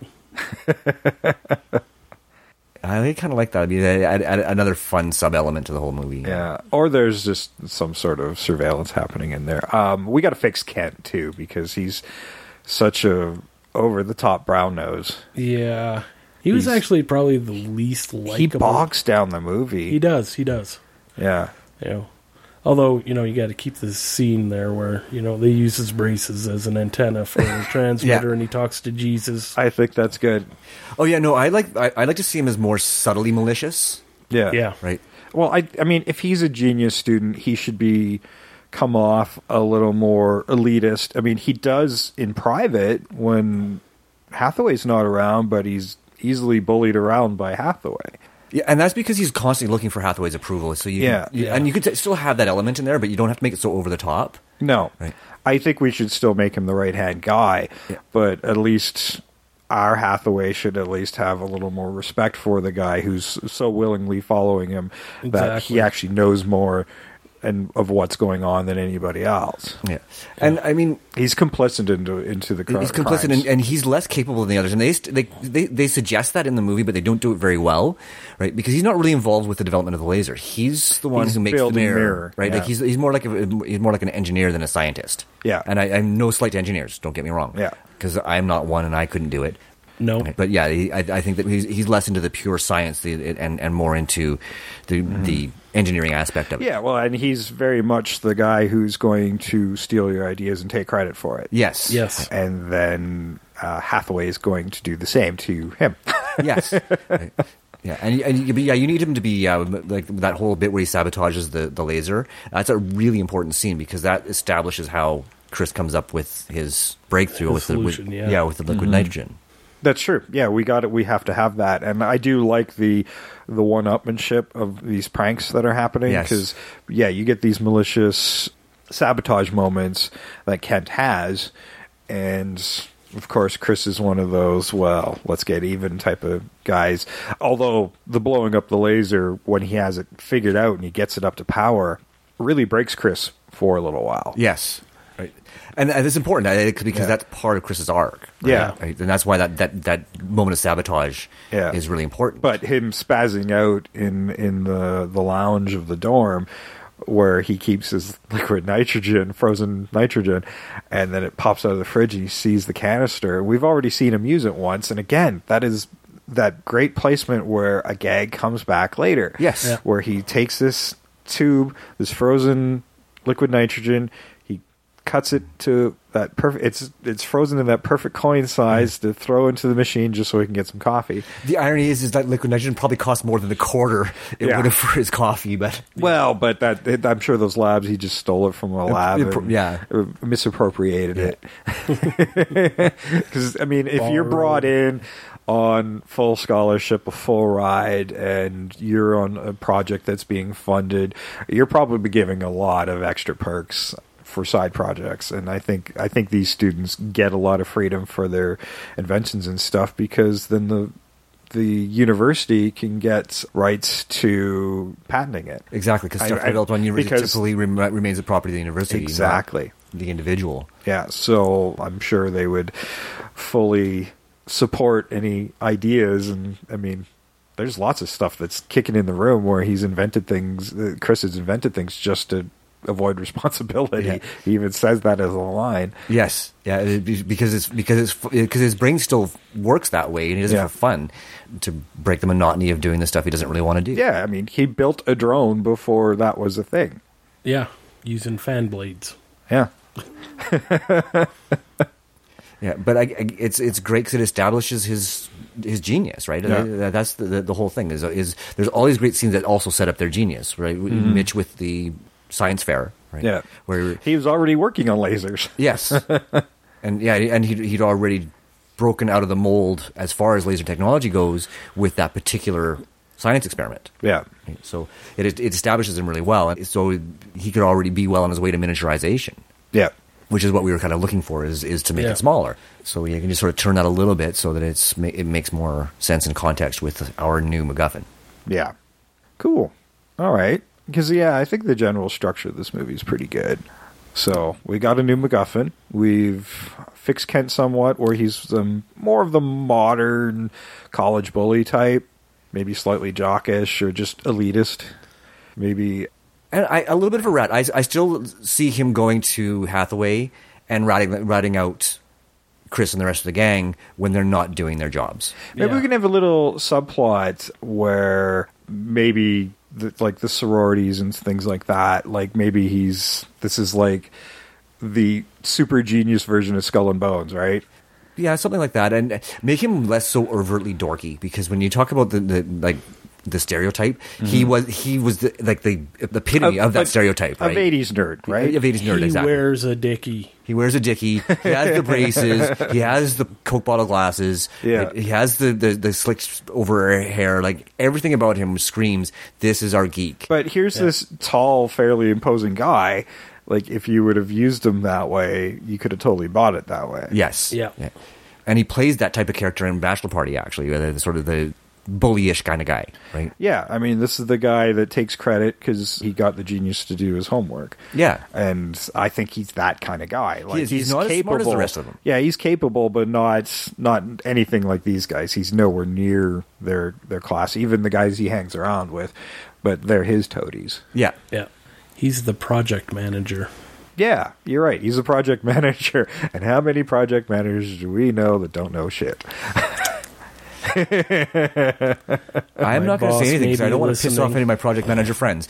I kind of like that. I mean, add, add another fun sub element to the whole movie. Yeah, or there's just some sort of surveillance happening in there. Um, we got to fix Kent too because he's such a over the top brown nose. Yeah, he was He's, actually probably the least likable. He bogs down the movie. He does. He does. Yeah. You know, although you know you got to keep this scene there where you know they use his braces as an antenna for the transmitter, yeah. and he talks to Jesus. I think that's good. Oh yeah, no, I like I, I like to see him as more subtly malicious. Yeah. Yeah. Right. Well, I I mean, if he's a genius student, he should be come off a little more elitist. I mean, he does in private when Hathaway's not around, but he's easily bullied around by Hathaway. Yeah, and that's because he's constantly looking for Hathaway's approval. So you, yeah, you, yeah. and you could t- still have that element in there, but you don't have to make it so over the top. No, right. I think we should still make him the right hand guy, yeah. but at least our Hathaway should at least have a little more respect for the guy who's so willingly following him exactly. that he actually knows more and of what's going on than anybody else. Yeah, and I mean, he's complicit into into the crime. He's complicit, and, and he's less capable than the others. And they, they they they suggest that in the movie, but they don't do it very well, right? Because he's not really involved with the development of the laser. He's the one he's who makes the mirror, mirror right? Yeah. Like he's he's more like a, he's more like an engineer than a scientist. Yeah, and I, I'm no slight to engineers. Don't get me wrong. Yeah, because I'm not one, and I couldn't do it. No, okay. But yeah, he, I, I think that he's he's less into the pure science the, and and more into the mm-hmm. the engineering aspect of it. Yeah, well, and he's very much the guy who's going to steal your ideas and take credit for it. Yes, yes, and then uh, Hathaway is going to do the same to him. Yes. Right. Yeah, and, and yeah, you need him to be uh, like that whole bit where he sabotages the, the laser. That's a really important scene because that establishes how Chris comes up with his breakthrough his with solution, the with, yeah. yeah with the liquid mm-hmm. nitrogen. That's true. Yeah, we got it. We have to have that, and I do like the the one-upmanship of these pranks that are happening because, yes. yeah, you get these malicious sabotage moments that Kent has, and of course, Chris is one of those. Well, let's get even type of guys. Although the blowing up the laser when he has it figured out and he gets it up to power really breaks Chris for a little while. Yes. Right. And it's important because yeah. that's part of Chris's arc. Right? Yeah. Right? And that's why that, that, that moment of sabotage yeah. is really important. But him spazzing out in, in the, the lounge of the dorm where he keeps his liquid nitrogen, frozen nitrogen, and then it pops out of the fridge and he sees the canister. We've already seen him use it once. And again, that is that great placement where a gag comes back later. Yes. Yeah. Where he takes this tube, this frozen liquid nitrogen, cuts it to that perfect. It's it's frozen in that perfect coin size to throw into the machine just so he can get some coffee. The irony is, is that liquid nitrogen probably costs more than a quarter it Yeah. would have for his coffee. But Well, but that it, I'm sure those labs he just stole it from a lab. it- and yeah. misappropriated it. Because I mean, if you're brought in on full scholarship, a full ride, and you're on a project that's being funded, you're probably giving a lot of extra perks for side projects. And I think I think these students get a lot of freedom for their inventions and stuff, because then the the university can get rights to patenting it. exactly, because stuff I- I- developed on university because- typically rem- remains the property of the university, not Exactly. the individual. Yeah, so I'm sure they would fully support any ideas. And I mean, there's lots of stuff that's kicking in the room where he's invented things. uh, Chris has invented things just to avoid responsibility. Yeah. He even says that as a line. Yes, yeah, it- be- because it's because it's because his brain still works that way, and he doesn't Yeah. have fun to break the monotony of doing the stuff he doesn't really want to do. Yeah, I mean, he built a drone before that was a thing. Yeah, using fan blades. Yeah. Yeah, but I, I, it's it's great because it establishes his his genius, right? Yeah. Uh, That's the, the the whole thing. Is is there's all these great scenes that also set up their genius, right? Mhm. Mitch with the science fair, right? Yeah. where He was already working on lasers. yes, and yeah, and he'd, he'd already broken out of the mold as far as laser technology goes with that particular science experiment. Yeah. So it it establishes him really well, and so he could already be well on his way to miniaturization. Yeah. Which is what we were kind of looking for, is is to make Yeah. it smaller. So you can just sort of turn that a little bit so that it's ma- it makes more sense in context with our new MacGuffin. Yeah. Cool. All right. Because, yeah, I think the general structure of this movie is pretty good. So we got a new MacGuffin. We've fixed Kent somewhat, where he's um, more of the modern college bully type, maybe slightly jockish or just elitist. Maybe. And I, a little bit of a rat. I, I still see him going to Hathaway and ratting ratting out Chris and the rest of the gang when they're not doing their jobs. Maybe Yeah. we can have a little subplot where maybe the, like the sororities and things like that. Like maybe he's this is like the super genius version of Skull and Bones, right? Yeah, something like that, and make him less so overtly dorky. Because when you talk about the, the like the stereotype, he was he was the, like the the epitome of, Of- that like, stereotype, right? Of eighties nerd, right? Of eighties nerd, he exactly. wears a dickie. He wears a dickie. He has the braces. He has the Coke bottle glasses. Yeah. He has the, the, the slicks over hair. Like, everything about him screams, this is our geek. But here's this tall, fairly imposing guy. Like, if you would have used him that way, you could have totally bought it that way. Yes. Yeah. And he plays that type of character in Bachelor Party, actually. uh, the- Sort of the bullyish kind of guy, right? Yeah, I mean, this is the guy that takes credit because he got the genius to do his homework. Yeah. And I think he's that kind of guy. Like is. He's not as smart as the rest of them. Yeah, he's capable, but not not anything like these guys. He's nowhere near their their class. Even the guys he hangs around with, but they're his toadies. Yeah. Yeah. He's the project manager. Yeah, you're right. He's a project manager. And how many project managers do we know that don't know shit? I'm My not going to boss say anything may because I be don't want to piss listening. off any of my project manager friends.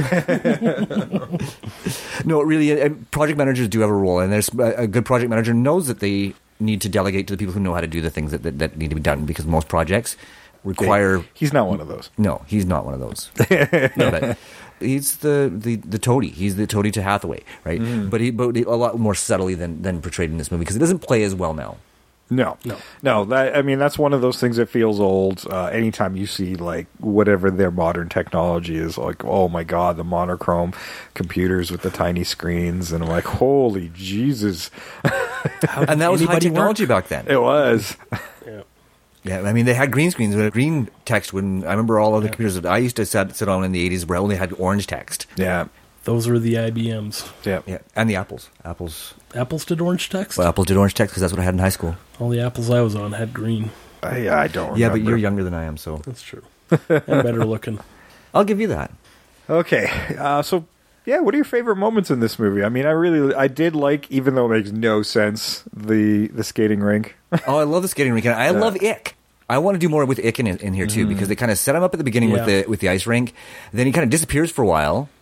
Um, no, really, uh, project managers do have a role, and there's a a good project manager knows that they need to delegate to the people who know how to do the things that, that, that need to be done, because most projects require... He's not one of those. No, he's not one of those. No, but he's the, the, the toady. He's the toady to Hathaway, right? Mm-hmm. But he but he, a lot more subtly than, than portrayed in this movie, because it doesn't play as well now. No, No. no. That I mean, that's one of those things that feels old. Uh, anytime you see like whatever their modern technology is, like, oh my god, the monochrome computers with the tiny screens, and I'm like, holy Jesus, And that was high anybody technology back then. it was. Yeah. Yeah, I mean, they had green screens, but green text when I remember all of the computers that I used to sit, sit on in the eighties where only had orange text. Yeah, Those were the I B Ms. yeah, Yeah, and the apples. Apples. Apples did orange text? Well, apples did orange text because that's what I had in high school. All the apples I was on had green. I, I don't. Remember. Yeah, but you're younger than I am, so That's true. And better looking. I'll give you that. Okay, uh, so yeah, what are your favorite moments in this movie? I mean, I really, I did like, even though it makes no sense, the the skating rink. Oh, I love the skating rink, and I love Ick. I want to do more with Ick in, in here too, because they kind of set him up at the beginning with Yeah. the with the ice rink. Then he kind of disappears for a while.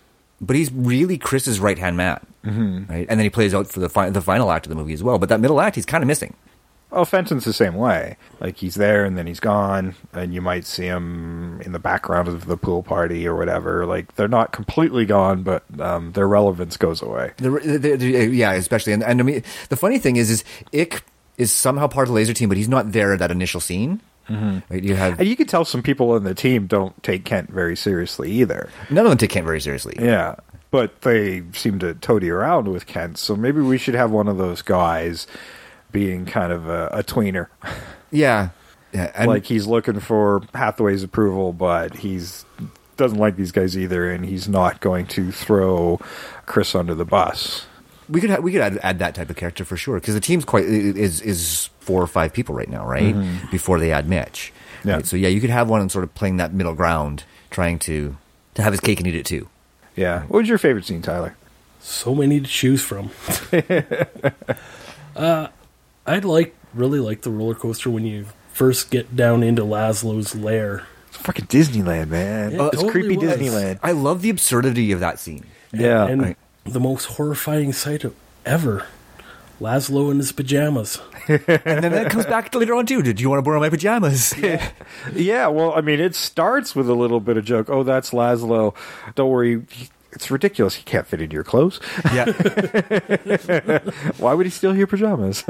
but he's really Chris's right hand man, Mhm. right? And then he plays out for the fi- the final act of the movie as well. But that middle act, he's kind of missing. Oh, Fenton's the same way. Like, he's there and then he's gone, and you might see him in the background of the pool party or whatever. Like, they're not completely gone, but um, their relevance goes away. The, the, the, yeah, especially, and, and I mean, the funny thing is, is Ick is somehow part of the laser team, but he's not there at that initial scene. Mm-hmm. Right? You have And you can tell some people on the team don't take Kent very seriously either. none of them take Kent very seriously. Yeah, but they seem to toady around with Kent, so maybe we should have one of those guys being kind of a, a tweener. Yeah, yeah, and like he's looking for Hathaway's approval, but he's doesn't like these guys either, and he's not going to throw Chris under the bus. we could ha- we could add, add that type of character for sure, because the team's quite is is four or five people right now, right? Mhm. Before they add Mitch. Yeah. Right? So yeah, you could have one sort of playing that middle ground, trying to to have his cake and eat it too. Yeah. What was your favorite scene, Tyler? So many to choose from. uh, I'd like really like the roller coaster when you first get down into Laszlo's lair. It's fucking Disneyland, man. It Oh, it's totally creepy was. Disneyland. I love the absurdity of that scene. Yeah. And Right. the most horrifying sight of, ever. Laszlo in his pajamas. And then that comes back to later on too. Did you want to borrow my pajamas? Yeah, well, I mean, it starts with a little bit of joke. Oh, that's Laszlo. Don't worry. he- It's ridiculous. He can't fit into your clothes. Yeah. Why would he steal your pajamas?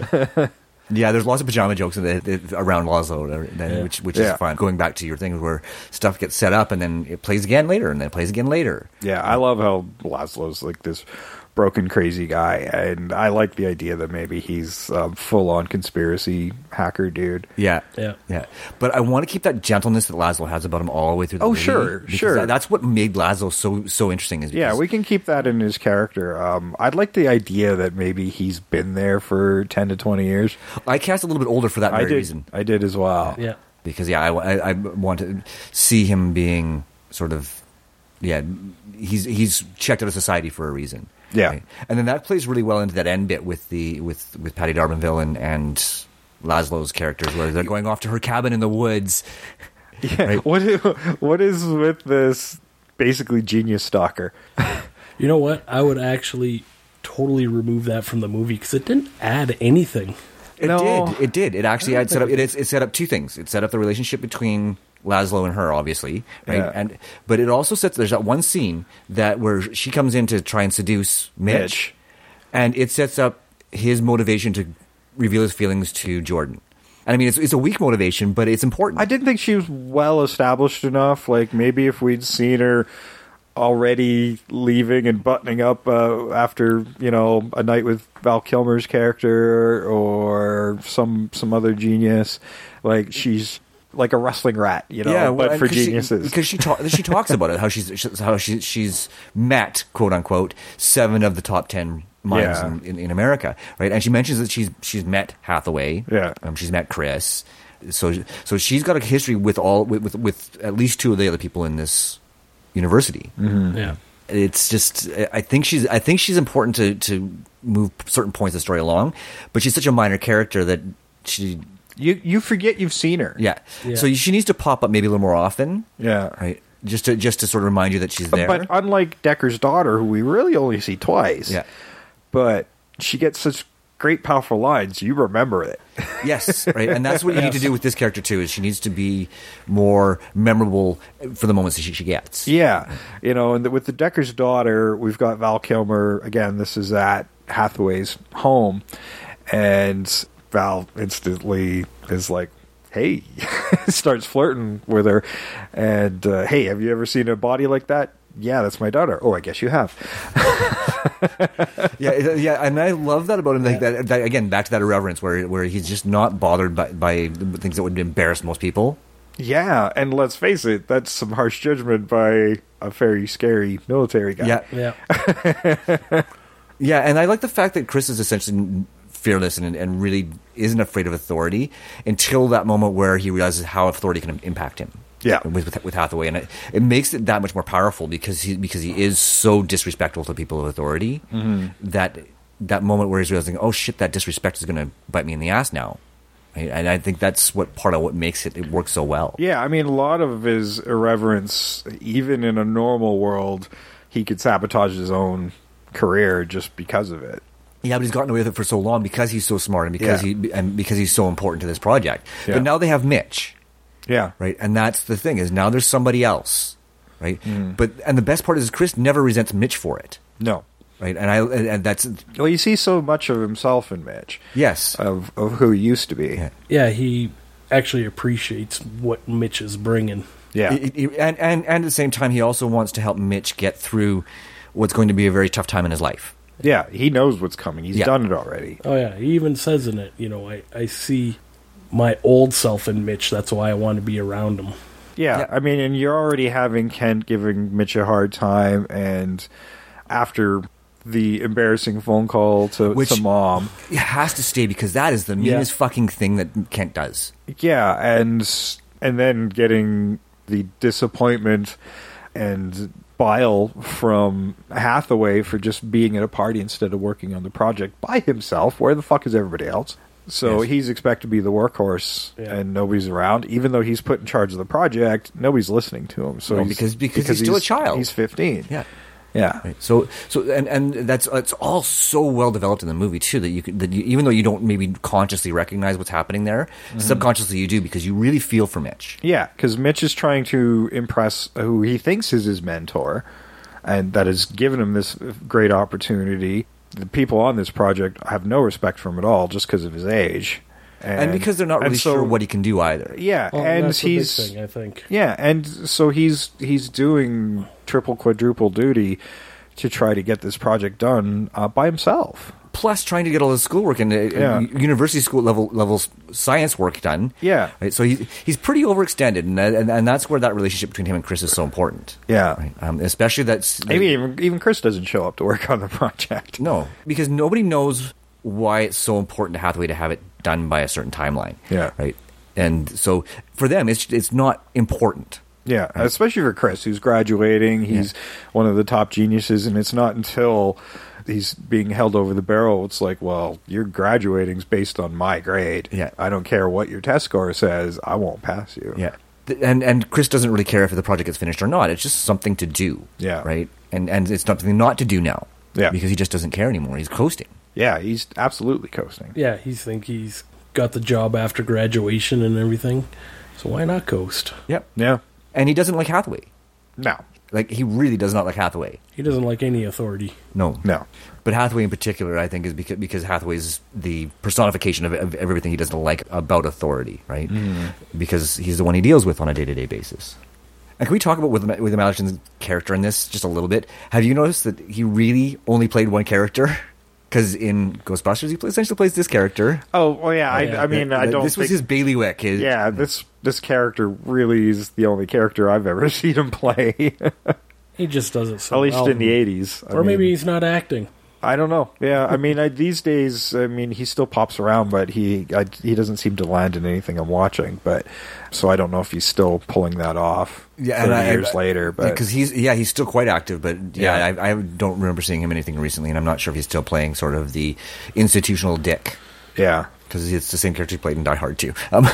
Yeah, there's lots of pajama jokes in the, the, around Laszlo, then, which which Yeah. is fun. Going back to your thing where stuff gets set up and then it plays again later, and then it plays again later. Yeah, I love how Laszlo's like this broken, crazy guy, and I like the idea that maybe he's um, full-on conspiracy hacker dude. Yeah, Yeah. yeah. But I want to keep that gentleness that Laszlo has about him all the way through the Oh, movie. sure, because sure. that- that's what made Laszlo so so interesting. Is Yeah, because- we can keep that in his character. Um, I'd like the idea that maybe he's been there for ten to twenty years. I cast a little bit older for that I very did. reason. I did as well. Yeah. Because yeah, I, I, I want to see him being sort of yeah, he's he's checked out of society for a reason. Yeah. And then that plays really well into that end bit with the with with Patty Darbanville and and Laszlo's characters, where they're going off to her cabin in the woods. Yeah. Right. What is, what is with this basically genius stalker? You know what? I would actually totally remove that from the movie because it didn't add anything. It No. did. It did. It actually had set up. It, it set up two things. It set up the relationship between Laszlo and her, obviously, right? Yeah. And but it also sets. There's that one scene that where she comes in to try and seduce Mitch, Mitch. and it sets up his motivation to reveal his feelings to Jordan. And I mean, it's it's a weak motivation, but it's important. I didn't think she was well established enough. Like, maybe if we'd seen her already leaving and buttoning up uh, after, you know, a night with Val Kilmer's character or some some other genius, like she's like a wrestling rat, you know, well, but and for 'cause she- geniuses. because she ta- she talks about it, how she's how she she's met, quote unquote, seven of the top ten minds Yeah. in, in, in America, right? And she mentions that she's she's met Hathaway, Yeah. um, she's met Chris, so so she's got a history with all with, with with at least two of the other people in this university. Mm-hmm. Yeah. It's just I think she's I think she's important to to move certain points of the story along, but she's such a minor character that she. You you forget you've seen her. Yeah. Yeah. So she needs to pop up maybe a little more often. Yeah. Right. Just to just to sort of remind you that she's there. But unlike Decker's daughter, who we really only see twice, Yeah. but she gets such great, powerful lines, you remember it. Yes, right. And that's what you need to do with this character too. Is she needs to be more memorable for the moments that she, she gets. Yeah, you know, and the, with the Decker's daughter, we've got Val Kilmer. Again, this is at Hathaway's home, and Val instantly is like, "Hey," starts flirting with her, and uh, "Hey, have you ever seen a body like that?" Yeah, that's my daughter. Oh, I guess you have. yeah, it- yeah, and I love that about him. Like that, that again, back to that irreverence, where where he's just not bothered by by the things that would embarrass most people. Yeah, and let's face it, that's some harsh judgment by a very scary military guy. Yeah, Yeah. yeah, and I like the fact that Chris is essentially fearless and and really isn't afraid of authority until that moment where he realizes how authority can impact him. Yeah. with with, with Hathaway, and it, it makes it that much more powerful because he because he is so disrespectful to people of authority Mm-hmm. that that moment where he's realizing, oh shit, that disrespect is going to bite me in the ass now. Right? And I think that's what part of what makes it it work so well. Yeah, I mean, a lot of his irreverence, even in a normal world, he could sabotage his own career just because of it. Yeah, but he's gotten away with it for so long because he's so smart and because Yeah. he and because he's so important to this project. Yeah. But now they have Mitch, Yeah. right? And that's the thing is now there's somebody else, right? Mm. But and the best part is Chris never resents Mitch for it, No. right? And I and, and that's Well, you see so much of himself in Mitch. yes, Of, of who he used to be. Yeah. Yeah, he actually appreciates what Mitch is bringing. Yeah. It- it- and and and at the same time he also wants to help Mitch get through what's going to be a very tough time in his life. Yeah, he knows what's coming. He's Yeah. done it already. Oh yeah, he even says in it, you know, I, I see my old self in Mitch. That's why I want to be around him. Yeah, Yeah. I mean, and you're already having Kent giving Mitch a hard time, and after the embarrassing phone call to, Which- to mom. It has to stay because that is the Yeah. meanest fucking thing that Kent does. Yeah, and and then getting the disappointment and bile from Hathaway for just being at a party instead of working on the project by himself. Where the fuck is everybody else? So Yes. he's expected to be the workhorse, Yeah. and nobody's around. Even though he's put in charge of the project, nobody's listening to him. So No, he's, because- because he's still a child. He's fifteen. Yeah. Yeah. Right. So, so, and and that's it's all so well developed in the movie too that you could that you, even though you don't maybe consciously recognize what's happening there, subconsciously you do because you really feel for Mitch. Yeah, because Mitch is trying to impress who he thinks is his mentor, and that has given him this great opportunity. The people on this project have no respect for him at all just because of his age. And, because they're not and really so- sure what he can do either. Yeah, Well, and that's the big he's thing, I think. yeah, and so he's he's doing triple quadruple duty to try to get this project done uh, by himself. Plus, trying to get all his schoolwork and uh, Yeah. university school level level science work done. Yeah. Right. So he he's pretty overextended, and, and and that's where that relationship between him and Chris is so important. Yeah, Right. Um, especially that's maybe even even Chris doesn't show up to work on the project. no, because nobody knows why it's so important to Hathaway to have it done by a certain timeline. Yeah. Right. And so for them, it's it's not important. Yeah, especially for Chris, who's graduating. He's one of the top geniuses, and it's not until he's being held over the barrel, it's like, well, your graduating's based on my grade. Yeah. I don't care what your test score says. I won't pass you. Yeah. Th- And and Chris doesn't really care if the project gets finished or not. It's just something to do. Yeah. Right. And and it's something not to do now. Yeah. Because he just doesn't care anymore. He's coasting. Yeah, he's absolutely coasting. Yeah, he's think he's got the job after graduation and everything. So why not coast? Yep. Yeah. And he doesn't like Hathaway. No. Like he really does not like Hathaway. He doesn't like any authority. No. No. But Hathaway in particular, I think, is because, because Hathaway's the personification of, of everything he doesn't like about authority, right? Mm. Because he's the one he deals with on a day-to-day basis. And can we talk about William William Allerton's character in this just a little bit? Have you noticed that he really only played one character? Because in Ghostbusters, he essentially plays this character. Oh, well, yeah. I, yeah. I mean, I don't. This was think, his bailiwick. His, Yeah, this this character really is the only character I've ever seen him play. He just does it so At least well. in the eighties. Or maybe he's not acting. I don't know. Yeah, I mean, I, these days, I mean, he still pops around, but he I, he doesn't seem to land in anything I'm watching. But so I don't know if he's still pulling that off. Yeah, thirty and I, years I, later, but because he's yeah he's still quite active, but yeah, Yeah. I, I don't remember seeing him in anything recently, and I'm not sure if he's still playing sort of the institutional dick. yeah, Because it's the same character he played in Die Hard two. Um,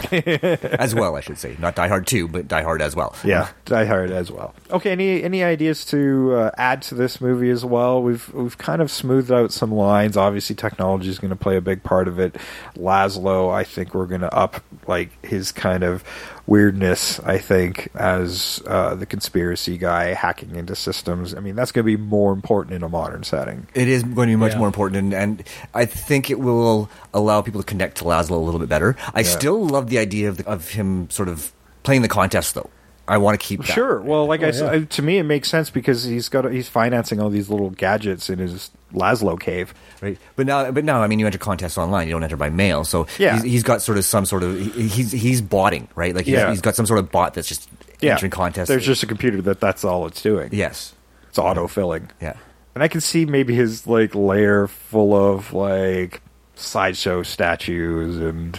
as well, I should say. Not Die Hard two, but Die Hard as well. yeah, Die Hard as well. Okay, any any ideas to uh, add to this movie as well? We've we've kind of smoothed out some lines. Obviously, technology is going to play a big part of it. Laszlo, I think we're going to up like his kind of weirdness, I think, as uh, the conspiracy guy hacking into systems. I mean, that's going to be more important in a modern setting. It is going to be much Yeah. more important, and, and I think it will allow people to connect to Laszlo a little bit better. I still love the idea of, the, of him sort of playing the contest, though. I want to keep that. Sure. Well, like I yeah. said, to me, it makes sense because he's got he's financing all these little gadgets in his Laszlo cave. Right, but now, but now, I mean, you enter contests online. You don't enter by mail, so Yeah. he's, he's got sort of some sort of he- he's he's botting, right? Like he's, Yeah. he's got some sort of bot that's just Yeah, entering contests. There's just a computer that that's all it's doing. yes, It's auto filling. yeah, And I can see maybe his like lair full of like sideshow statues and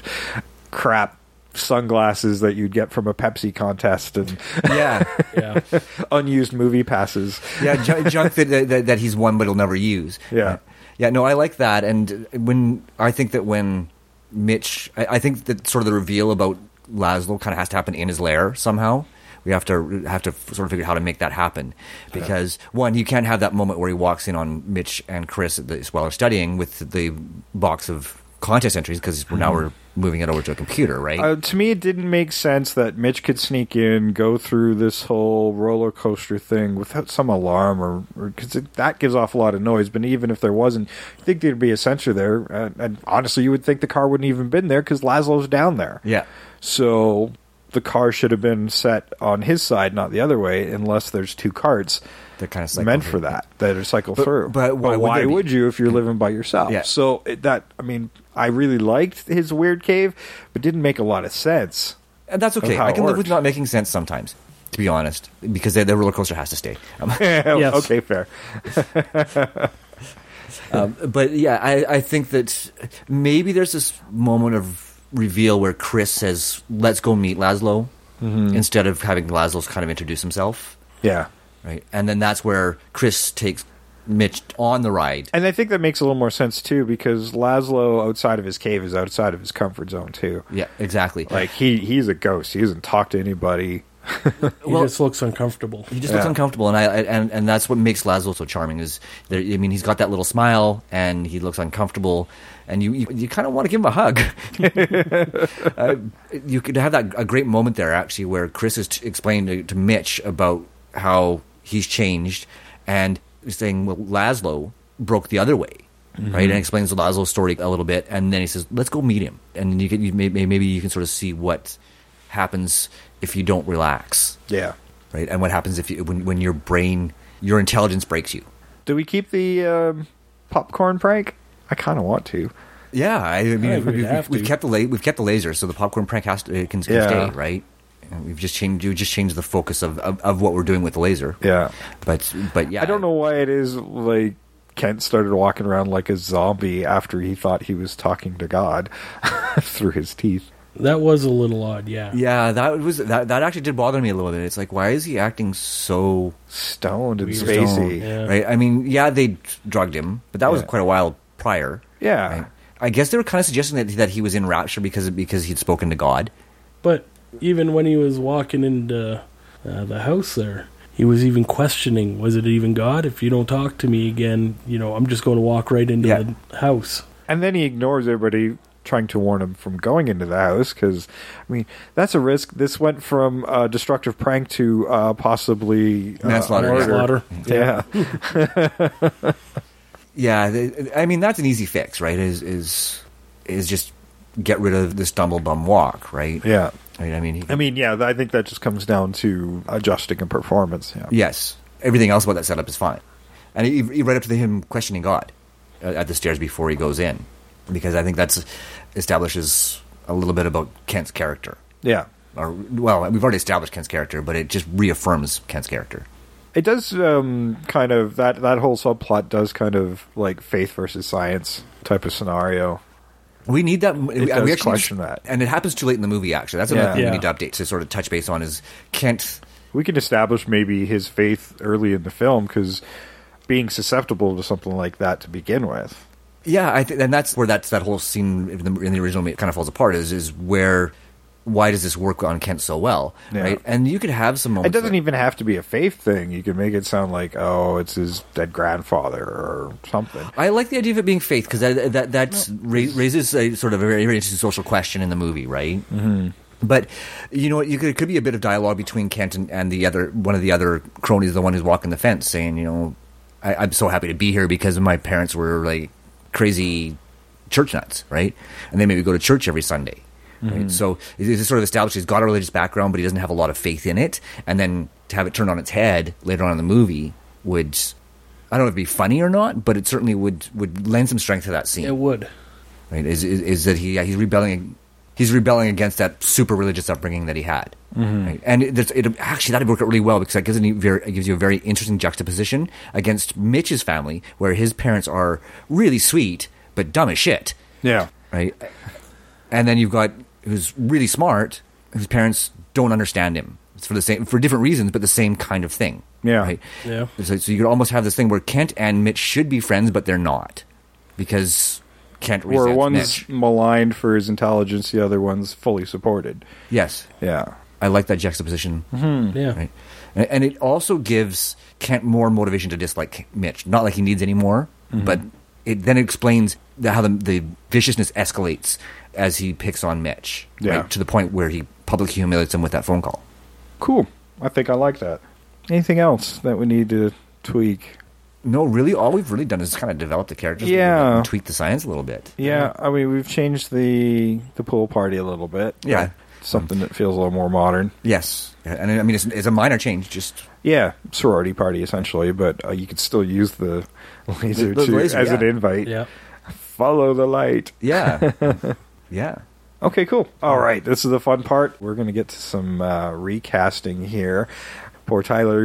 crap sunglasses that you'd get from a Pepsi contest and yeah, Yeah. unused movie passes. yeah, junk, junk that, that that he's won but he'll never use. Yeah. yeah. No, I like that, and when I think that when Mitch, I, I think that sort of the reveal about Laszlo kind of has to happen in his lair somehow. We have to have to sort of figure out how to make that happen. Because, one, you can't have that moment where he walks in on Mitch and Chris at the, while they're studying with the box of contest entries, because mm-hmm. now we're moving it over to a computer, right? Uh, to me, it didn't make sense that Mitch could sneak in, go through this whole roller coaster thing without some alarm, or because that gives off a lot of noise. But even if there wasn't, you think there'd be a sensor there. Uh, and honestly, you would think the car wouldn't even been there because Laszlo's down there. Yeah. So the car should have been set on his side, not the other way, unless there's two carts that kind of meant for that that are cycle but, through. But why, but why would, would you if you're living by yourself? Yeah. So it, that I mean, I really liked his weird cave, but didn't make a lot of sense. And that's okay. I can live with not making sense sometimes, to be honest, because the, the roller coaster has to stay. Yes. Okay, fair. um, but yeah, I, I think that maybe there's this moment of reveal where Chris says, "Let's go meet Laszlo," mm-hmm. instead of having Laszlo kind of introduce himself. Yeah. Right, and then that's where Chris takes Mitch on the ride. And I think that makes a little more sense, too, because Laszlo, outside of his cave, is outside of his comfort zone, too. Yeah, exactly. Like, he he's a ghost. He doesn't talk to anybody. he well, just looks uncomfortable. He just yeah. looks uncomfortable, and I and, and that's what makes Laszlo so charming. Is there, I mean, he's got that little smile, and he looks uncomfortable, and you you, you kind of want to give him a hug. uh, you could have that a great moment there, actually, where Chris is t- explaining to, to Mitch about how he's changed, and saying, well, Laszlo broke the other way, mm-hmm. right? And explains Laszlo's story a little bit, and then he says, let's go meet him. And you can, you may, maybe you can sort of see what happens if you don't relax. Yeah. Right? And what happens if you, when, when your brain, your intelligence breaks you. Do we keep the um, popcorn prank? I kind of want to. Yeah, I mean, I we've, we've, we've kept the la- we've kept the laser, so the popcorn prank has to, can, can yeah. stay, right? We've just changed. You just changed the focus of, of, of what we're doing with the laser. Yeah, but but yeah, I don't know why it is like Kent started walking around like a zombie after he thought he was talking to God through his teeth. That was a little odd. Yeah, yeah, that was that. That actually did bother me a little bit. It's like, why is he acting so stoned and weird? spacey? Stoned, yeah. Right? I mean, yeah, they drugged him, but that was yeah. quite a while prior. Yeah, right? I guess they were kind of suggesting that that he was in rapture because because he'd spoken to God, but. Even when he was walking into uh, the house there, he was even questioning, was it even God? If you don't talk to me again, you know, I'm just going to walk right into yeah. the house. And then he ignores everybody trying to warn him from going into the house, because, I mean, that's a risk. This went from uh, destructive prank to uh, possibly uh, manslaughter. Manslaughter. Yeah. Yeah. yeah, they, I mean, that's an easy fix, right? Is is is just get rid of the stumble bum walk, right? Yeah. Right, I mean, he, I mean, yeah, I think that just comes down to adjusting a performance. Yeah. Yes, everything else about that setup is fine, and he, he right up to the, him questioning God uh, at the stairs before he goes in, because I think that's establishes a little bit about Kent's character. Yeah. Or well, we've already established Kent's character, but it just reaffirms Kent's character. It does um, kind of that that whole subplot does kind of like faith versus science type of scenario. We need that. It we, does we actually question just, that, and it happens too late in the movie. Actually, that's another yeah. thing yeah. we need to update to sort of touch base on is Kent. We can establish maybe his faith early in the film, because being susceptible to something like that to begin with. Yeah, I think, and that's where that's that whole scene in the, in the original kind of falls apart. Is is where. Why does this work on Kent so well, yeah. right? And you could have some moments. It doesn't that, even have to be a faith thing. You can make it sound like, oh, it's his dead grandfather or something. I like the idea of it being faith, because that that, that no. ra- raises a sort of a very, very interesting social question in the movie, right? Mm-hmm. But you know, you could, it could be a bit of dialogue between Kent and, and the other one of the other cronies, the one who's walking the fence, saying, you know, I, I'm so happy to be here because my parents were like crazy church nuts, right? And they maybe go to church every Sunday. Right? Mm-hmm. So it's sort of established he's got a religious background, but he doesn't have a lot of faith in it. And then to have it turned on its head later on in the movie would, I don't know if it'd be funny or not, but it certainly would, would lend some strength to that scene. It would. Right? Is is, is that he yeah, he's rebelling he's rebelling against that super religious upbringing that he had. Mm-hmm. Right? And it, it actually that would work out really well, because that gives, an, it gives you a very interesting juxtaposition against Mitch's family, where his parents are really sweet but dumb as shit. Yeah. Right. And then you've got who's really smart, whose parents don't understand him. It's for the same, for different reasons, but the same kind of thing. Yeah, right. Yeah. So, so you could almost have this thing where Kent and Mitch should be friends, but they're not, because Kent resents where one's Mitch. maligned for his intelligence, the other one's fully supported. Yes. Yeah. I like that juxtaposition. Mm-hmm. Yeah. Right? And, and it also gives Kent more motivation to dislike Mitch. Not like he needs any more, mm-hmm. but it then explains the, how the, the viciousness escalates as he picks on Mitch. Yeah. Right? To the point where he publicly humiliates him with that phone call. Cool. I think I like that. Anything else that we need to tweak? No, really, all we've really done is kind of develop the characters yeah. and tweak the science a little bit. Yeah, I mean, we've changed the the pool party a little bit. Yeah. Something that feels a little more modern. Yes. And I mean, it's, it's a minor change, just... Yeah, sorority party, essentially, but uh, you could still use the laser, the, the to, laser as yeah. an invite. Yeah. Follow the light. Yeah. yeah. Okay, cool. All right, this is the fun part. We're going to get to some uh, recasting here. Poor Tyler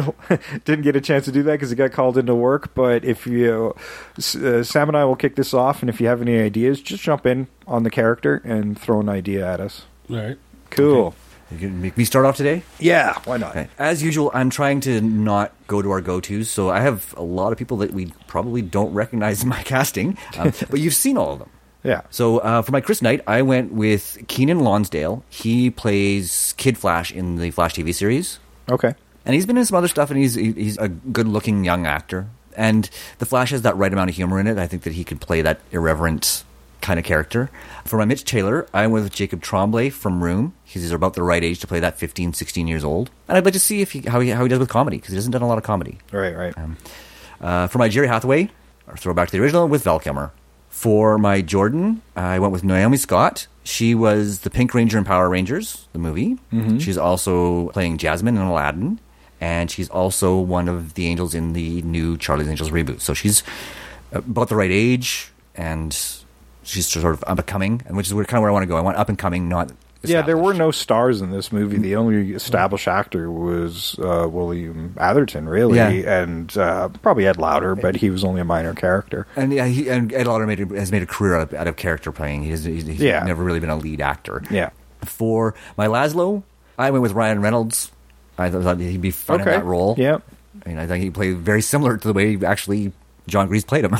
didn't get a chance to do that because he got called into work. But if you, uh, Sam and I will kick this off, and if you have any ideas, just jump in on the character and throw an idea at us. All right. Cool. Okay. You can make me start off today? Yeah, why not? Okay. As usual, I'm trying to not go to our go-tos, so I have a lot of people that we probably don't recognize in my casting, um, but you've seen all of them. Yeah. So uh, for my Chris Knight, I went with Keenan Lonsdale. He plays Kid Flash in the Flash T V series. Okay. And he's been in some other stuff, and he's he's a good-looking young actor. And the Flash has that right amount of humor in it. I think that he could play that irreverent kind of character. For my Mitch Taylor, I went with Jacob Tremblay from Room. He's about the right age to play that fifteen, sixteen years old. And I'd like to see if he, how, he, how he does with comedy, because he hasn't done a lot of comedy. Right, right. Um, uh, for my Jerry Hathaway, I'll throw back to the original with Val Kilmer. For my Jordan, I went with Naomi Scott. She was the Pink Ranger in Power Rangers, the movie. Mm-hmm. She's also playing Jasmine in Aladdin. And she's also one of the angels in the new Charlie's Angels reboot. So she's about the right age, and she's sort of up-and-coming, and which is where, kind of where I want to go. I want up-and-coming, not Yeah, there were no stars in this movie. The only established actor was uh, William Atherton, really, Yeah. and uh, probably Ed Lauder, but he was only a minor character. And yeah, he, and Ed Lauder made a, has made a career out of, out of character playing. He's, he's, he's Yeah. never really been a lead actor. Yeah. For my Laszlo, I went with Ryan Reynolds. I thought he'd be fun Okay. in that role. Yeah. I mean, I think he played very similar to the way actually John Grease played him.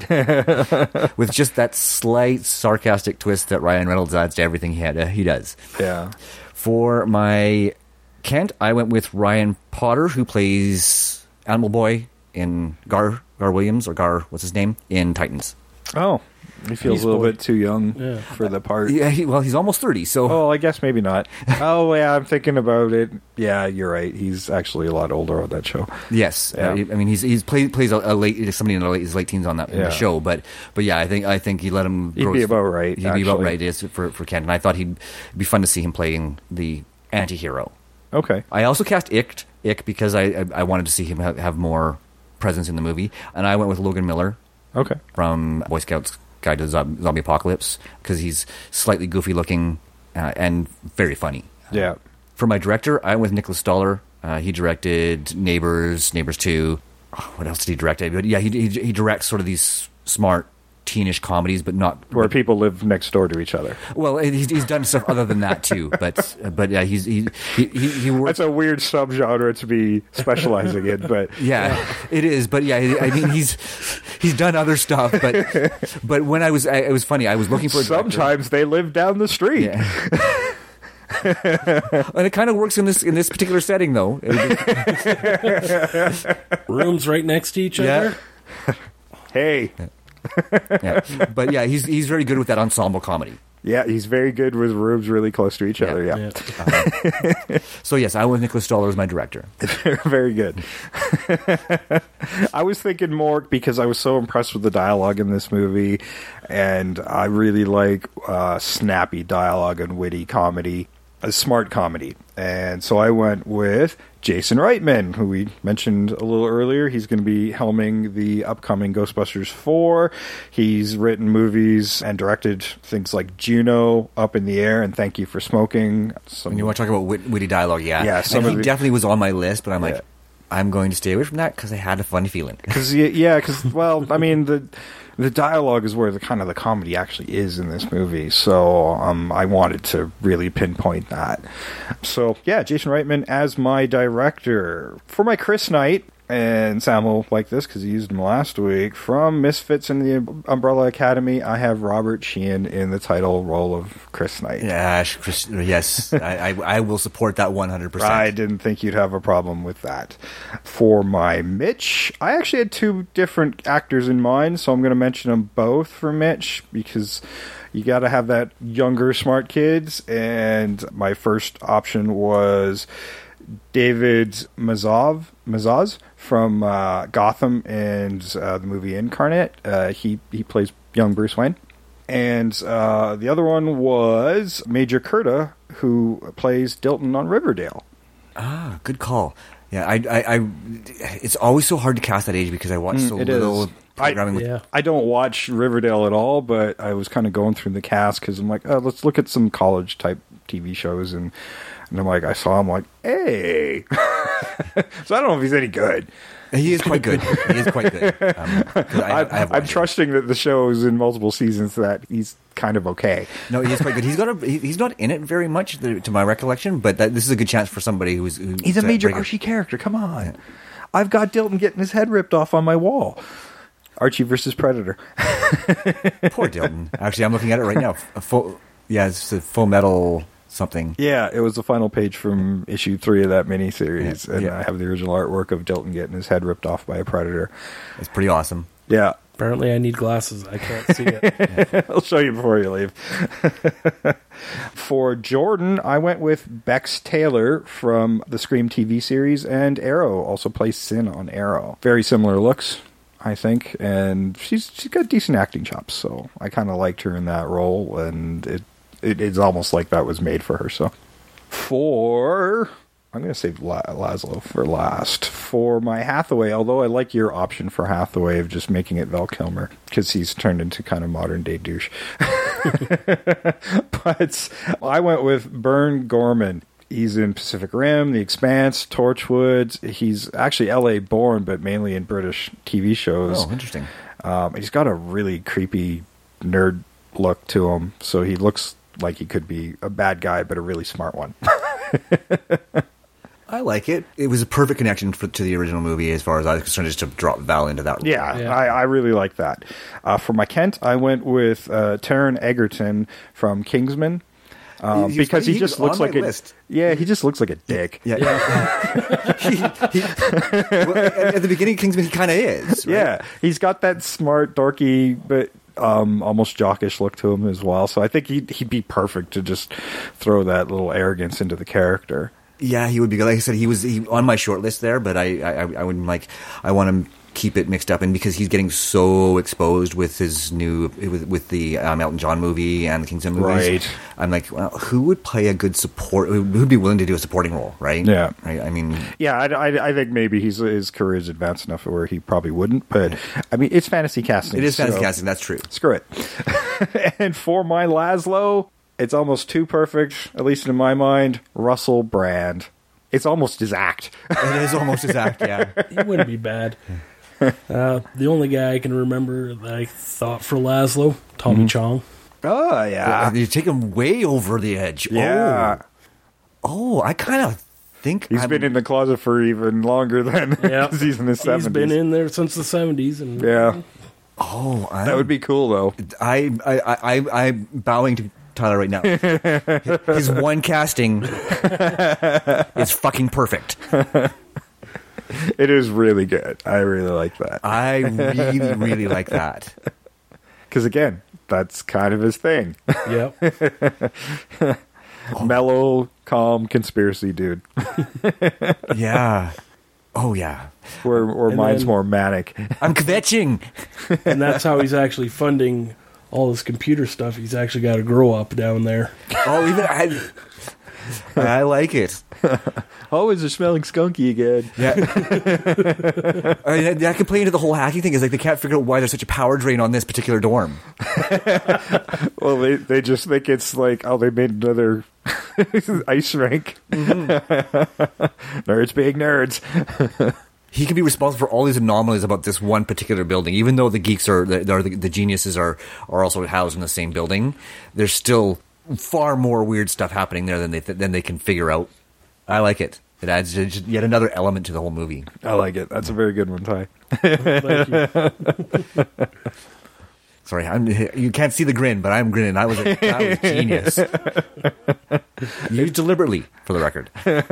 With just that slight sarcastic twist that Ryan Reynolds adds to everything he had, uh, he does. Yeah. For my Kent, I went with Ryan Potter, who plays Animal Boy in Gar Gar Williams, or Gar, what's his name, in Titans. Oh, he feels He's a little boy. bit too young Yeah. for the part. Yeah, he, well, he's almost thirty, so... Oh, I guess maybe not. Oh, yeah, I'm thinking about it. Yeah, you're right. He's actually a lot older on that show. Yes, Yeah. uh, I mean he's he's play, plays a, a late somebody in the late, his late teens on that in Yeah. the show, but but yeah, I think I think he let him. He'd grow be his- about right, He'd be about actually. right. Yes, for for Kent, and I thought he'd it'd be fun to see him playing the anti-hero. Okay. I also cast Ick Ick because I I, I wanted to see him have, have more presence in the movie, and I went with Logan Miller Okay. from Boy Scouts Guide to Zombie, Zombie Apocalypse because he's slightly goofy looking uh, and very funny. Yeah. For my director, I went with Nicholas Stoller. Uh, he directed Neighbors, Neighbors two. Oh, what else did he direct? But yeah, he, he he directs sort of these smart teenish comedies, but not Where people live next door to each other. well. He's, he's done stuff other than that too. But but yeah, he's he he he, he works. That's a weird subgenre to be specializing in, but Yeah, it is. But yeah, I mean, he's he's done other stuff. But but when I was, I, it was funny. I was looking for a director. sometimes they live down the street. Yeah. And it kind of works in this in this particular setting, though. Rooms right next to each Yeah. other. Hey. Yeah. But yeah, he's he's very good with that ensemble comedy. Yeah, he's very good with rooms really close to each Yeah. other. Yeah. Yeah. So yes, I went with Nicholas Stoller as my director. Very good. I was thinking more because I was so impressed with the dialogue in this movie, and I really like uh, snappy dialogue and witty comedy, a smart comedy. And so I went with Jason Reitman, who we mentioned a little earlier. He's going to be helming the upcoming Ghostbusters four. He's written movies and directed things like Juno, Up in the Air, and Thank You for Smoking. Some When you want to talk about wit- witty dialogue, yeah, Yeah, and some he of the- definitely was on my list. But I'm like, Yeah. I'm going to stay away from that because I had a funny feeling. Cause, yeah, because, well, I mean, the the dialogue is where the kind of the comedy actually is in this movie. So um, I wanted to really pinpoint that. So, yeah, Jason Reitman as my director. For my Chris Knight, and Sam will like this because he used him last week. From Misfits in the Umbrella Academy, I have Robert Sheehan in the title role of Chris Knight. Yeah, Chris, yes, I, I, I will support that one hundred percent. I didn't think you'd have a problem with that. For my Mitch, I actually had two different actors in mind, so I'm going to mention them both for Mitch because you got to have that younger, smart kids. And my first option was David Mazov, Mazaz from uh, Gotham and uh, the movie Incarnate. Uh, he he plays young Bruce Wayne. And uh, the other one was Major Curta, who plays Dilton on Riverdale. Ah, good call. Yeah, I, I, I it's always so hard to cast that age because I watch so Mm, it little is. programming. I, with, Yeah. I don't watch Riverdale at all, but I was kind of going through the cast because I'm like, oh, let's look at some college type T V shows, and and I'm like, I saw him, like, hey. So I don't know if he's any good. He is quite good. He is quite good. Um, 'cause I, I have I'm watched it. trusting that the show is in multiple seasons that he's kind of okay. No, he is quite good. He's got a, he, he's not in it very much, to my recollection, but that, this is a good chance for somebody who's who, He's a to major break Archie character. Come on. I've got Dilton getting his head ripped off on my wall. Archie versus Predator. Poor Dilton. Actually, I'm looking at it right now. A full, yeah, it's a Full Metal something. Yeah, it was the final page from issue three of that miniseries, Yeah, and yeah. I have the original artwork of Dilton getting his head ripped off by a predator. It's pretty awesome. Yeah. Apparently, I need glasses. I can't see it. I'll show you before you leave. For Jordan, I went with Bex Taylor from the Scream T V series, and Arrow also plays Sin on Arrow. Very similar looks, I think, and she's she's got decent acting chops, so I kind of liked her in that role, and it, it it's almost like that was made for her. So for I'm going to save La- Laszlo for last. For my Hathaway, although I like your option for Hathaway of just making it Val Kilmer, because he's turned into kind of modern-day douche. But I went with Bern Gorman. He's in Pacific Rim, The Expanse, Torchwood. He's actually L A born, but mainly in British T V shows. Oh, interesting. Um, he's got a really creepy nerd look to him, so he looks like he could be a bad guy, but a really smart one. I like it. It was a perfect connection for, to the original movie as far as I was concerned, just to drop Val into that role. Yeah, Yeah. I, I really like that. Uh, for my Kent, I went with uh, Taron Egerton from Kingsman. Um, He- he was because funny, he he just was looks on like my a list. yeah, he just looks like a dick. Yeah. he, he, well, at, at the beginning, Kingsman, he kind of is. Right? Yeah, he's got that smart, dorky, but um, almost jockish look to him as well. So I think he'd, he'd be perfect to just throw that little arrogance into the character. Yeah, he would be good. Like I said, he was he, on my short list there, but I, I, I wouldn't like. I want to keep it mixed up, and because he's getting so exposed with his new with, with the um, Elton John movie and the Kingsman movies, Right. I'm like, well, who would play a good support? Who would be willing to do a supporting role? Right? Yeah. Right. I mean, Yeah, I, I, I think maybe he's, his career is advanced enough where he probably wouldn't, but I mean, it's fantasy casting. it is fantasy so casting. That's true. Screw it. And for my Laszlo, it's almost too perfect, at least in my mind, Russell Brand. It's almost his act. It is almost his act. Yeah. It wouldn't be bad. Uh, the only guy I can remember that I thought for Laszlo, Tommy Chong. Oh, yeah. You take him way over the edge. Yeah. Oh, oh I kind of think He's I'm, been in the closet for even longer than Yeah, he's in his seventies. He's been in there since the seventies, and Yeah. Oh, I'm, That would be cool, though. I, I, I, I'm bowing to Tyler right now. His one casting is fucking perfect. It is really good. I really like that. I really, really like that. Because, again, that's kind of his thing. yep. Mellow, calm, conspiracy dude. Yeah. Oh, yeah. Where, where And mine's then- more manic. I'm kvetching. And that's how he's actually funding all this computer stuff. He's actually got to grow up down there. Oh, even I, I like it. Oh, is it smelling skunky again? Yeah. I mean, that can play into the whole hacking thing. Is like they can't figure out why there's such a power drain on this particular dorm. Well, they they just think it's like, oh, they made another ice rink. Mm-hmm. Nerds being nerds. He can be responsible for all these anomalies about this one particular building, even though the geeks are the, the, the geniuses are are also housed in the same building. There's still far more weird stuff happening there than they than they can figure out. I like it. It adds just yet another element to the whole movie. I like it. That's a very good one, Ty. Thank you. Sorry, I'm, you can't see the grin, but I'm grinning. I was a, that was genius. Used deliberately, for the record.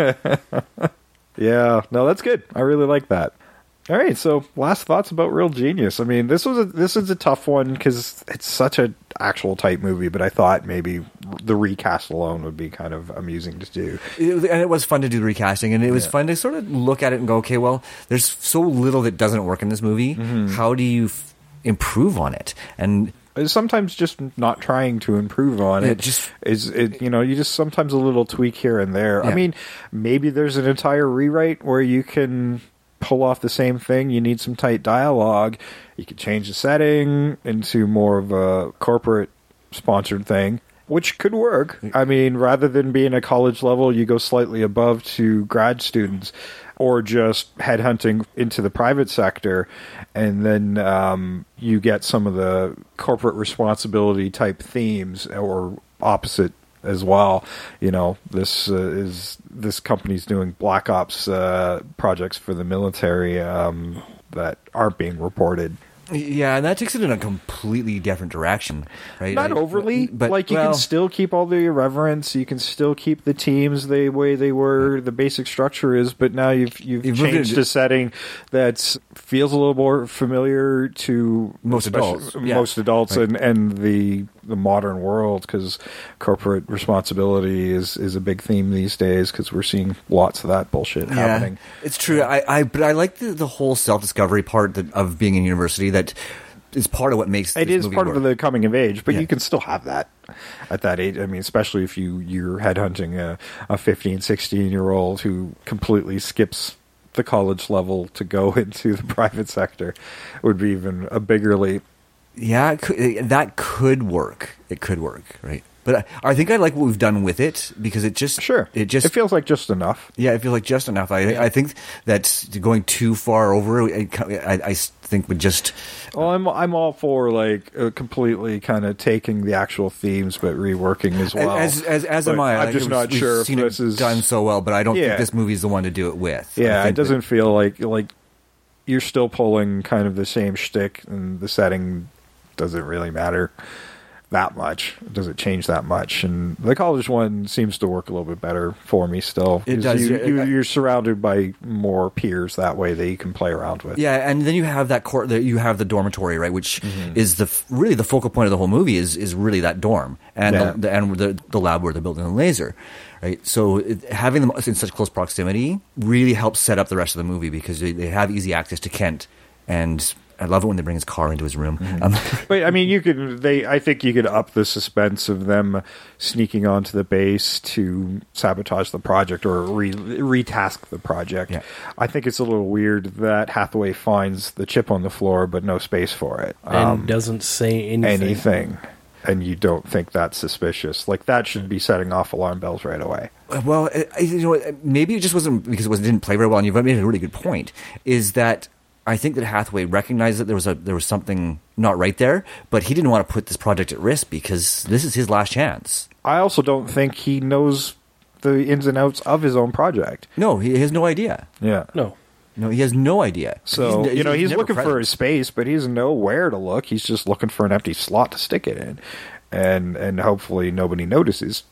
Yeah, no, that's good. I really like that. All right, so last thoughts about Real Genius. I mean, this was a, this is a tough one because it's such a actual type movie, but I thought maybe the recast alone would be kind of amusing to do. It, and it was fun to do the recasting, and it was Yeah. fun to sort of look at it and go, okay, well, there's so little that doesn't work in this movie. Mm-hmm. How do you f- improve on it? And Sometimes just not trying to improve on Yeah, it just- is it. You know, you just sometimes a little tweak here and there. I Yeah. mean, maybe there's an entire rewrite where you can pull off the same thing. You need some tight dialogue. You could change the setting into more of a corporate sponsored thing, which could work. I mean, rather than being a college level, you go slightly above to grad students, or just headhunting into the private sector, and then um, you get some of the corporate responsibility type themes, or opposite as well. You know, this uh, is this company's doing black ops uh, projects for the military um, that aren't being reported. yeah, and that takes it in a completely different direction, right? Not Like, overly, but like you well, can still keep all the irreverence. You can still keep the teams the way they were. The basic structure is, but now you've you've, You've moved changed it- a setting that feels a little more familiar to Most especially- adults, yeah. most adults, Right. and, and the the modern world, because corporate responsibility is is a big theme these days. Because we're seeing lots of that bullshit happening. It's true. I, I but I like the, the whole self discovery part that, of being in university. That is part of what makes It this is movie part work. of the coming of age, but Yeah. you can still have that at that age. I mean, especially if you, you're headhunting a, a fifteen, sixteen-year-old who completely skips the college level to go into the private sector, would be even a bigger leap. Yeah, it could, that could work. It could work, right? But I, I think I like what we've done with it because it just Sure. it just It feels like just enough. yeah, it feels like just enough. I I think that going too far over, I, I, I think would just Well, I'm I'm all for like uh, completely kind of taking the actual themes but reworking as well. as as as am But I. I'm Like, just it was- not we've sure if seen this it is done so well, but I don't Yeah. think this movie's the one to do it with. I Yeah, think it doesn't that- feel like like you're still pulling kind of the same shtick, and the setting doesn't really matter that much. It doesn't change that much, and the college one seems to work a little bit better for me still. It 'Cause does. You, Yeah, you, I- you're surrounded by more peers that way that you can play around with. Yeah, and then you have that court. The, you have the dormitory, right? Which Mm-hmm. is the f- really the focal point of the whole movie is is really that dorm and Yeah. the, the and the the lab where they're building the laser, right? So it, having them in such close proximity really helps set up the rest of the movie because they, they have easy access to Kent, and I love it when they bring his car into his room. Mm-hmm. Um, But I mean, you could. They, I think, you could up the suspense of them sneaking onto the base to sabotage the project or re, retask the project. Yeah. I think it's a little weird that Hathaway finds the chip on the floor, but no space for it. And Um, doesn't say anything. anything, and you don't think that's suspicious. Like that should be setting off alarm bells right away. Well, I- you know, what, maybe it just wasn't because it wasn't, didn't play very well. And you've made a really good point. Is that I think that Hathaway recognized that there was a there was something not right there, but he didn't want to put this project at risk because this is his last chance. I also don't think he knows the ins and outs of his own project. No, he has no idea. Yeah. No. No, he has no idea. So, He's- you know, he's never looking for present. his space, but he doesn't know where to look. He's just looking for an empty slot to stick it in. And and hopefully nobody notices.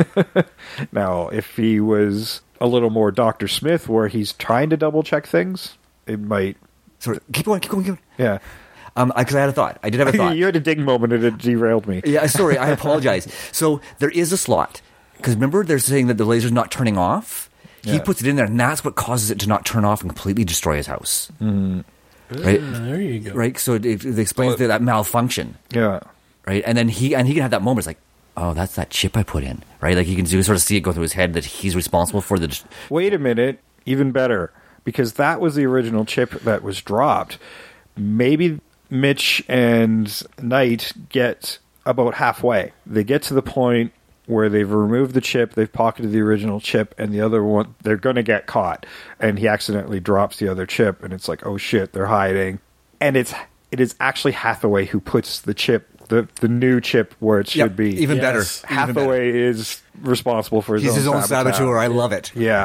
Now, if he was a little more Doctor Smith where he's trying to double check things, it might Sorry, keep going, keep going, keep going. yeah. Um, because I had a thought. I did have a thought. You had a ding moment and it derailed me. Yeah, sorry, I apologize. So there is a slot because remember they're saying that the laser's not turning off. He Yeah. puts it in there, and that's what causes it to not turn off and completely destroy his house. Mm. Right, Ah, there you go. right. So it, it explains that malfunction. Yeah. Right, and then he and he can have that moment. It's like, oh, that's that chip I put in. Right, like you can sort of see it go through his head that he's responsible for the. Wait a minute, even better, because that was the original chip that was dropped. Maybe Mitch and Knight get about halfway. They get to the point where they've removed the chip, they've pocketed the original chip, and the other one, they're going to get caught. And he accidentally drops the other chip, and it's like, oh shit, they're hiding. And it's it is actually Hathaway who puts the chip, the, the new chip where it should Yep, be. even Yes. better. Even better. Hathaway is responsible for his He's own his own sabotage. saboteur. I love it. Yeah.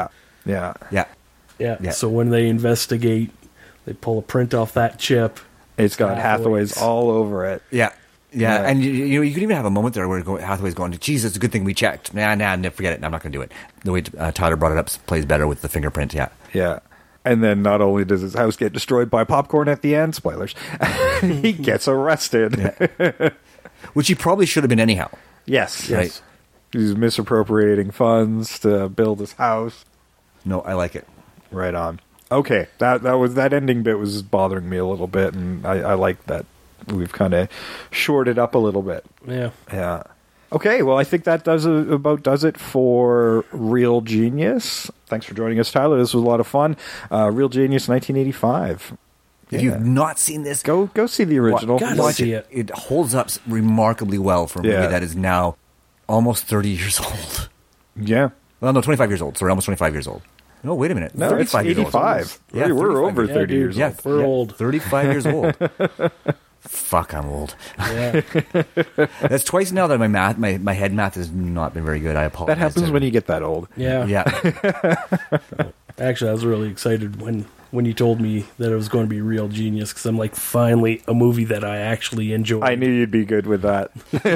Yeah. Yeah. Yeah. Yeah. So when they investigate, they pull a print off that chip. It's got Hathaway's, Hathaway's all over it. Yeah. Yeah, Yeah. and you, you know you could even have a moment there where go- Hathaway's going, "Geez, it's a good thing we checked." Nah, nah, nah, forget it. I'm not going to do it. The way uh, Tyler brought it up plays better with the fingerprint. Yeah, Yeah. And then not only does his house get destroyed by popcorn at the end, spoilers, he gets arrested. Yeah. Which he probably should have been anyhow. Yes. Right. Yes. He's misappropriating funds to build his house. No, I like it. Right on. Okay, that that was that ending bit was bothering me a little bit, and I, I like that we've kind of shorted up a little bit. Yeah. Yeah. Okay, well, I think that does a, about does it for Real Genius. Thanks for joining us, Tyler. This was a lot of fun. Uh, Real Genius, nineteen eighty-five. If Yeah. you've not seen this, Go go see the original. Gotta watch see it. it. It holds up remarkably well for a movie Yeah. that is now almost thirty years old. Yeah. Well, no, twenty-five years old. Sorry, almost twenty-five years old. No, wait a minute. No, it's thirty-five years old. eighty-five. Yeah, we're we're thirty-five over years- thirty Yeah, years dude. old. Yeah, We're yeah, old. thirty-five years old. Fuck, I'm old. Yeah. That's twice now that my math, my, my head math has not been very good. I apologize. That happens to- when you get that old. Yeah. Yeah. Actually, I was really excited when, when you told me that it was going to be Real Genius, because I'm like, finally, a movie that I actually enjoy. I knew you'd be good with that.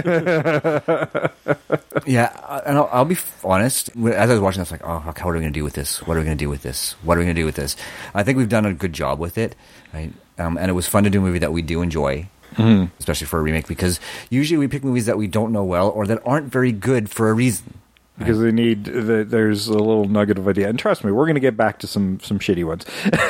Yeah, I- and I'll, I'll be f- honest. As I was watching, I was like, "Oh, how are we going to do with this? What are we going to do with this? What are we going to do with this?" I think we've done a good job with it, right? Um, and it was fun to do a movie that we do enjoy, Mm-hmm. especially for a remake, because usually we pick movies that we don't know well or that aren't very good for a reason. Because they need, the, there's a little nugget of idea. And trust me, we're going to get back to some, some shitty ones.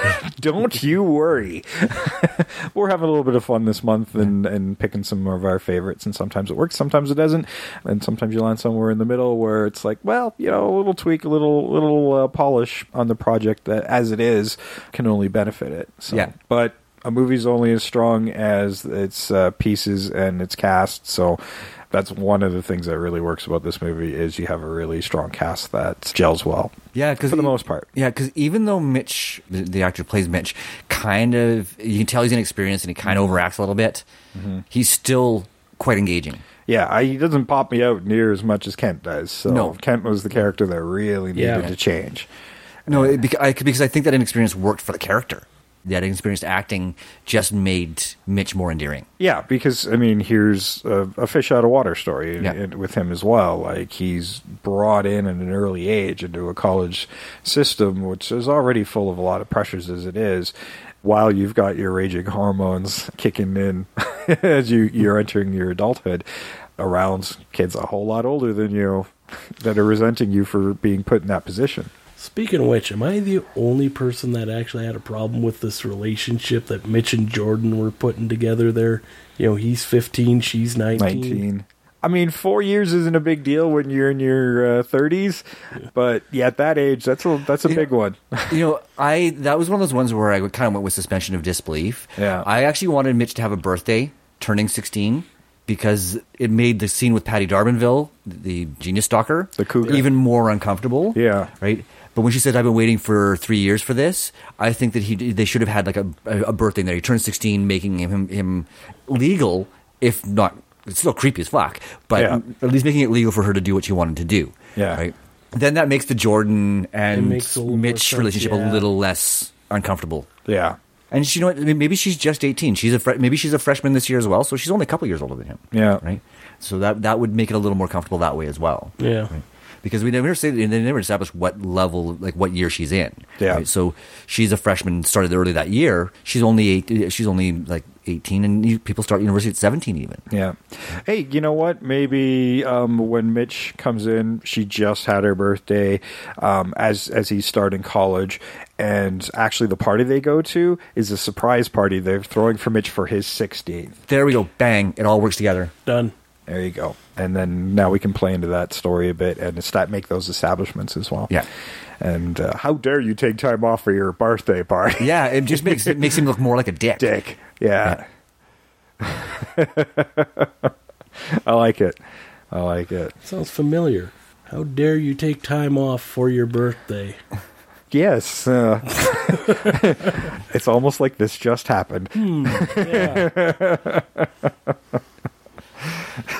Don't you worry. We're having a little bit of fun this month and, and picking some of our favorites. And sometimes it works, sometimes it doesn't. And sometimes you land somewhere in the middle where it's like, well, you know, a little tweak, a little little uh, polish on the project that, as it is, can only benefit it. So, Yeah. But a movie's only as strong as its uh, pieces and its cast. So that's one of the things that really works about this movie is you have a really strong cast that gels well. Yeah, because for the most part. Yeah, because even though Mitch, the, the actor who plays Mitch, kind of, you can tell he's inexperienced and he kind of overacts a little bit. Mm-hmm. He's still quite engaging. Yeah, I, he doesn't pop me out near as much as Kent does. So No. Kent was the character that really needed Yeah. to change. No, it, beca- I, because I think that inexperience worked for the character. That inexperienced acting just made Mitch more endearing. Yeah, because, I mean, here's a, a fish out of water story Yeah. in- with him as well. Like, he's brought in at an early age into a college system, which is already full of a lot of pressures as it is, while you've got your raging hormones kicking in as you, you're entering your adulthood around kids a whole lot older than you that are resenting you for being put in that position. Speaking of which, am I the only person that actually had a problem with this relationship that Mitch and Jordan were putting together there? You know, he's fifteen, she's nineteen. nineteen. I mean, four years isn't a big deal when you're in your uh, thirties, but yeah, at that age, that's a that's a You big know- one. You know, I that was one of those ones where I kind of went with suspension of disbelief. Yeah. I actually wanted Mitch to have a birthday, turning sixteen, because it made the scene with Patty Darbanville, the genius stalker, The cougar. even more uncomfortable. Yeah. Right? But when she said, "I've been waiting for three years for this," I think that he they should have had like a, a birthday there. He turned sixteen, making him him legal, if not, it's still creepy as fuck, but Yeah. at least making it legal for her to do what she wanted to do. Yeah. Right? Then that makes the Jordan and makes a little more Mitch sense, relationship yeah. a little less uncomfortable. Yeah. And she, you know what? I mean, maybe she's just eighteen. She's a fre- maybe she's a freshman this year as well, so she's only a couple years older than him. Yeah. Right. So that that would make it a little more comfortable that way as well. Yeah. Right? Because we never say they never established what level, like what year she's in. Yeah. Right? So she's a freshman, started early that year. She's only eight. She's only like eighteen, and you, people start university at seventeen even. Yeah. Hey, you know what? Maybe um, when Mitch comes in, she just had her birthday um, as as he's starting college, and actually the party they go to is a surprise party they're throwing for Mitch for his sixteenth. There we go. Bang! It all works together. Done. There you go. And then now we can play into that story a bit and start make those establishments as well. Yeah. And uh, how dare you take time off for your birthday party? Yeah, it just makes it makes him look more like a dick. Dick. Yeah. I like it. I like it. Sounds familiar. How dare you take time off for your birthday? Yes. Uh, it's almost like this just happened. Hmm, yeah.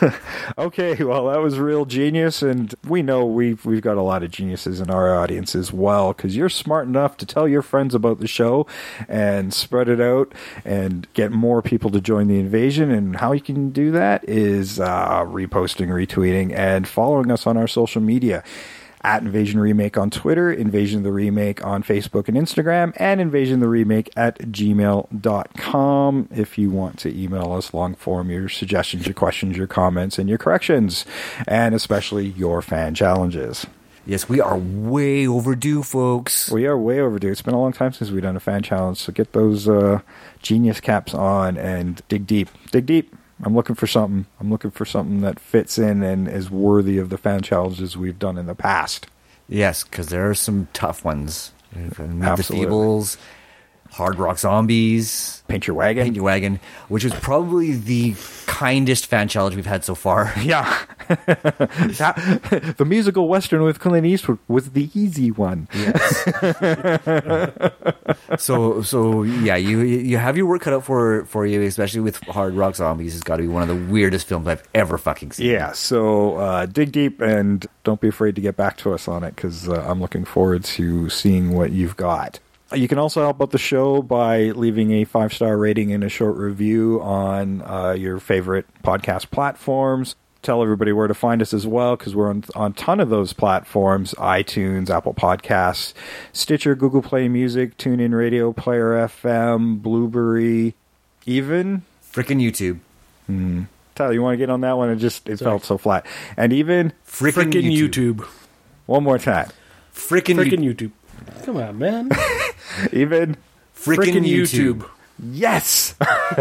Okay, well, that was real genius, and we know we've we've got a lot of geniuses in our audience as well, because you're smart enough to tell your friends about the show and spread it out and get more people to join the invasion. And how you can do that is uh, reposting, retweeting, and following us on our social media. At Invasion Remake on Twitter, Invasion the Remake on Facebook and Instagram, and Invasion the Remake at gmail dot com if you want to email us long form your suggestions, your questions, your comments, and your corrections, and especially your fan challenges. Yes, we are way overdue, folks. We are way overdue. It's been a long time since we've done a fan challenge, so get those uh, genius caps on and dig deep. Dig deep. I'm looking for something. I'm looking for something that fits in and is worthy of the fan challenges we've done in the past. Yes, because there are some tough ones. Meet the Absolutely. Feebles, Hard Rock Zombies, Paint Your Wagon, Paint Your Wagon, which is probably the kindest fan challenge we've had so far. Yeah, that, the musical western with Clint Eastwood was the easy one. Yes. so, so yeah, you you have your work cut out for for you, especially with Hard Rock Zombies. It's got to be one of the weirdest films I've ever fucking seen. Yeah. So uh, dig deep and don't be afraid to get back to us on it, because uh, I'm looking forward to seeing what you've got. You can also help out the show by leaving a five-star rating and a short review on uh, your favorite podcast platforms. Tell everybody where to find us as well, because we're on, on a ton of those platforms: iTunes, Apple Podcasts, Stitcher, Google Play Music, TuneIn Radio, Player F M, Blueberry, even... Frickin' YouTube. Hmm. Tyler, you want to get on that one? It just it Sorry. felt so flat. And even... Frickin' YouTube. YouTube. One more time. Frickin' Frickin' YouTube. Come on, man. Even frickin' YouTube. YouTube. Yes.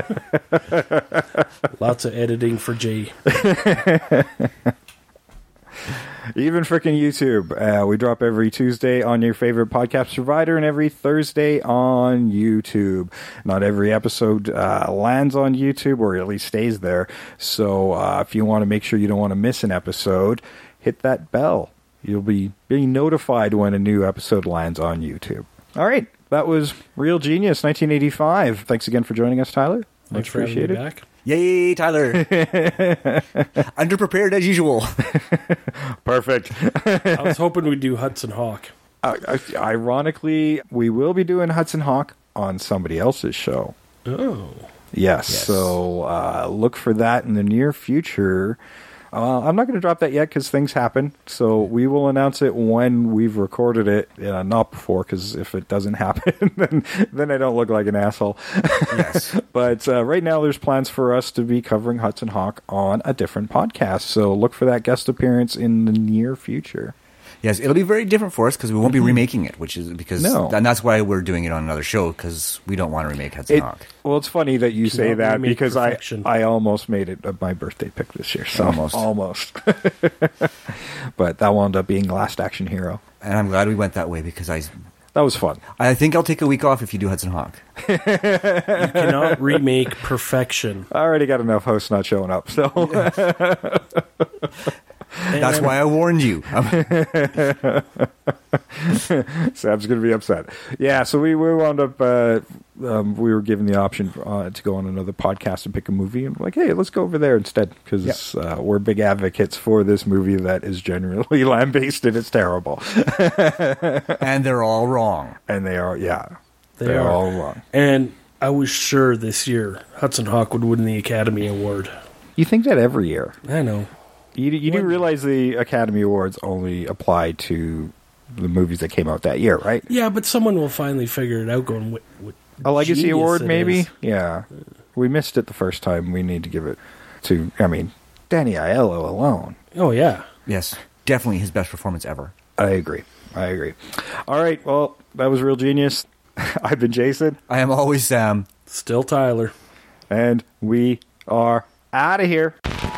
Lots of editing for Jay. Even frickin' YouTube. Uh, we drop every Tuesday on your favorite podcast provider and every Thursday on YouTube. Not every episode uh, lands on YouTube, or at least stays there. So uh, if you want to make sure you don't want to miss an episode, hit that bell. You'll be being notified when a new episode lands on YouTube. All right. That was Real Genius nineteen eighty-five. Thanks again for joining us, Tyler. Thanks Much for appreciated. having me back. Yay, Tyler. Underprepared as usual. Perfect. I was hoping we'd do Hudson Hawk. Uh, ironically, we will be doing Hudson Hawk on somebody else's show. Oh. Yes. Yes. So uh, look for that in the near future. Uh, I'm not going to drop that yet because things happen. So we will announce it when we've recorded it, uh, not before, because if it doesn't happen, then, then I don't look like an asshole. Yes. But uh, right now there's plans for us to be covering Hudson Hawk on a different podcast. So look for that guest appearance in the near future. Yes, it'll be very different for us because we won't be remaking it, which is because No. and that's why we're doing it on another show, because we don't want to remake Hudson It, Hawk. well, it's funny that you say Cannot that remake because I, perfection. I almost made it uh, my birthday pick this year. So Almost. Almost. But that wound up being Last Action Hero. And I'm glad we went that way because I, That was fun. I think I'll take a week off if you do Hudson Hawk. You cannot remake perfection. I already got enough hosts not showing up. So That's why I warned you. Sam's going to be upset. Yeah, so we, we wound up, uh, um, we were given the option uh, to go on another podcast and pick a movie. And we're like, hey, let's go over there instead, because yep. uh, we're big advocates for this movie that is generally lambasted. It's terrible. And they're all wrong. And they are, yeah. They they're are. all wrong. And I was sure this year Hudson Hawk would win the Academy Award. You think that every year. I know. You, you do realize the Academy Awards only apply to the movies that came out that year, right? Yeah, but someone will finally figure it out going, what, what A Legacy genius Award, it maybe? is. Yeah. We missed it the first time. We need to give it to, I mean, Danny Aiello alone. Oh, yeah. Yes, definitely his best performance ever. I agree. I agree. All right, well, that was Real Genius. I've been Jason. I am always Sam. Still Tyler. And we are out of here.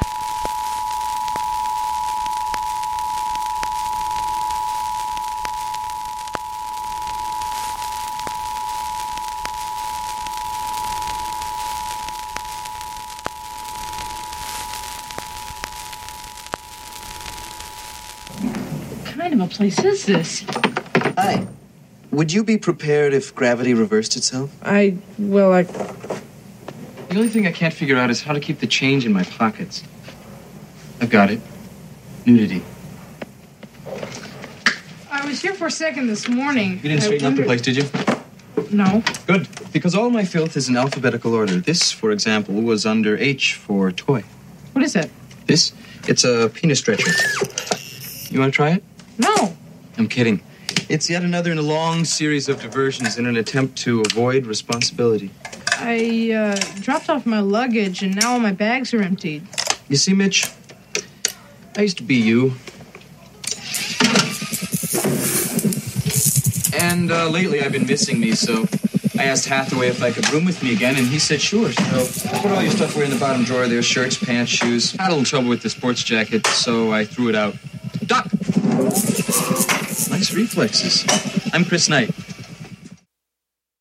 What kind of a place is this? Hi. Would you be prepared if gravity reversed itself? I, well, I... The only thing I can't figure out is how to keep the change in my pockets. I've got it. Nudity. I was here for a second this morning. You didn't straighten up the place, did you? No. Good. Because all my filth is in alphabetical order. This, for example, was under H for toy. What is it? This? It's a penis stretcher. You want to try it? No. I'm kidding. It's yet another in a long series of diversions in an attempt to avoid responsibility. I uh, dropped off my luggage, and now all my bags are emptied. You see, Mitch, I used to be you. And uh, lately I've been missing me, so I asked Hathaway if I could room with me again, and he said sure. So I put all your stuff away in the bottom drawer there, shirts, pants, shoes. Had a little trouble with the sports jacket, so I threw it out. Duck! Nice reflexes. I'm Chris Knight.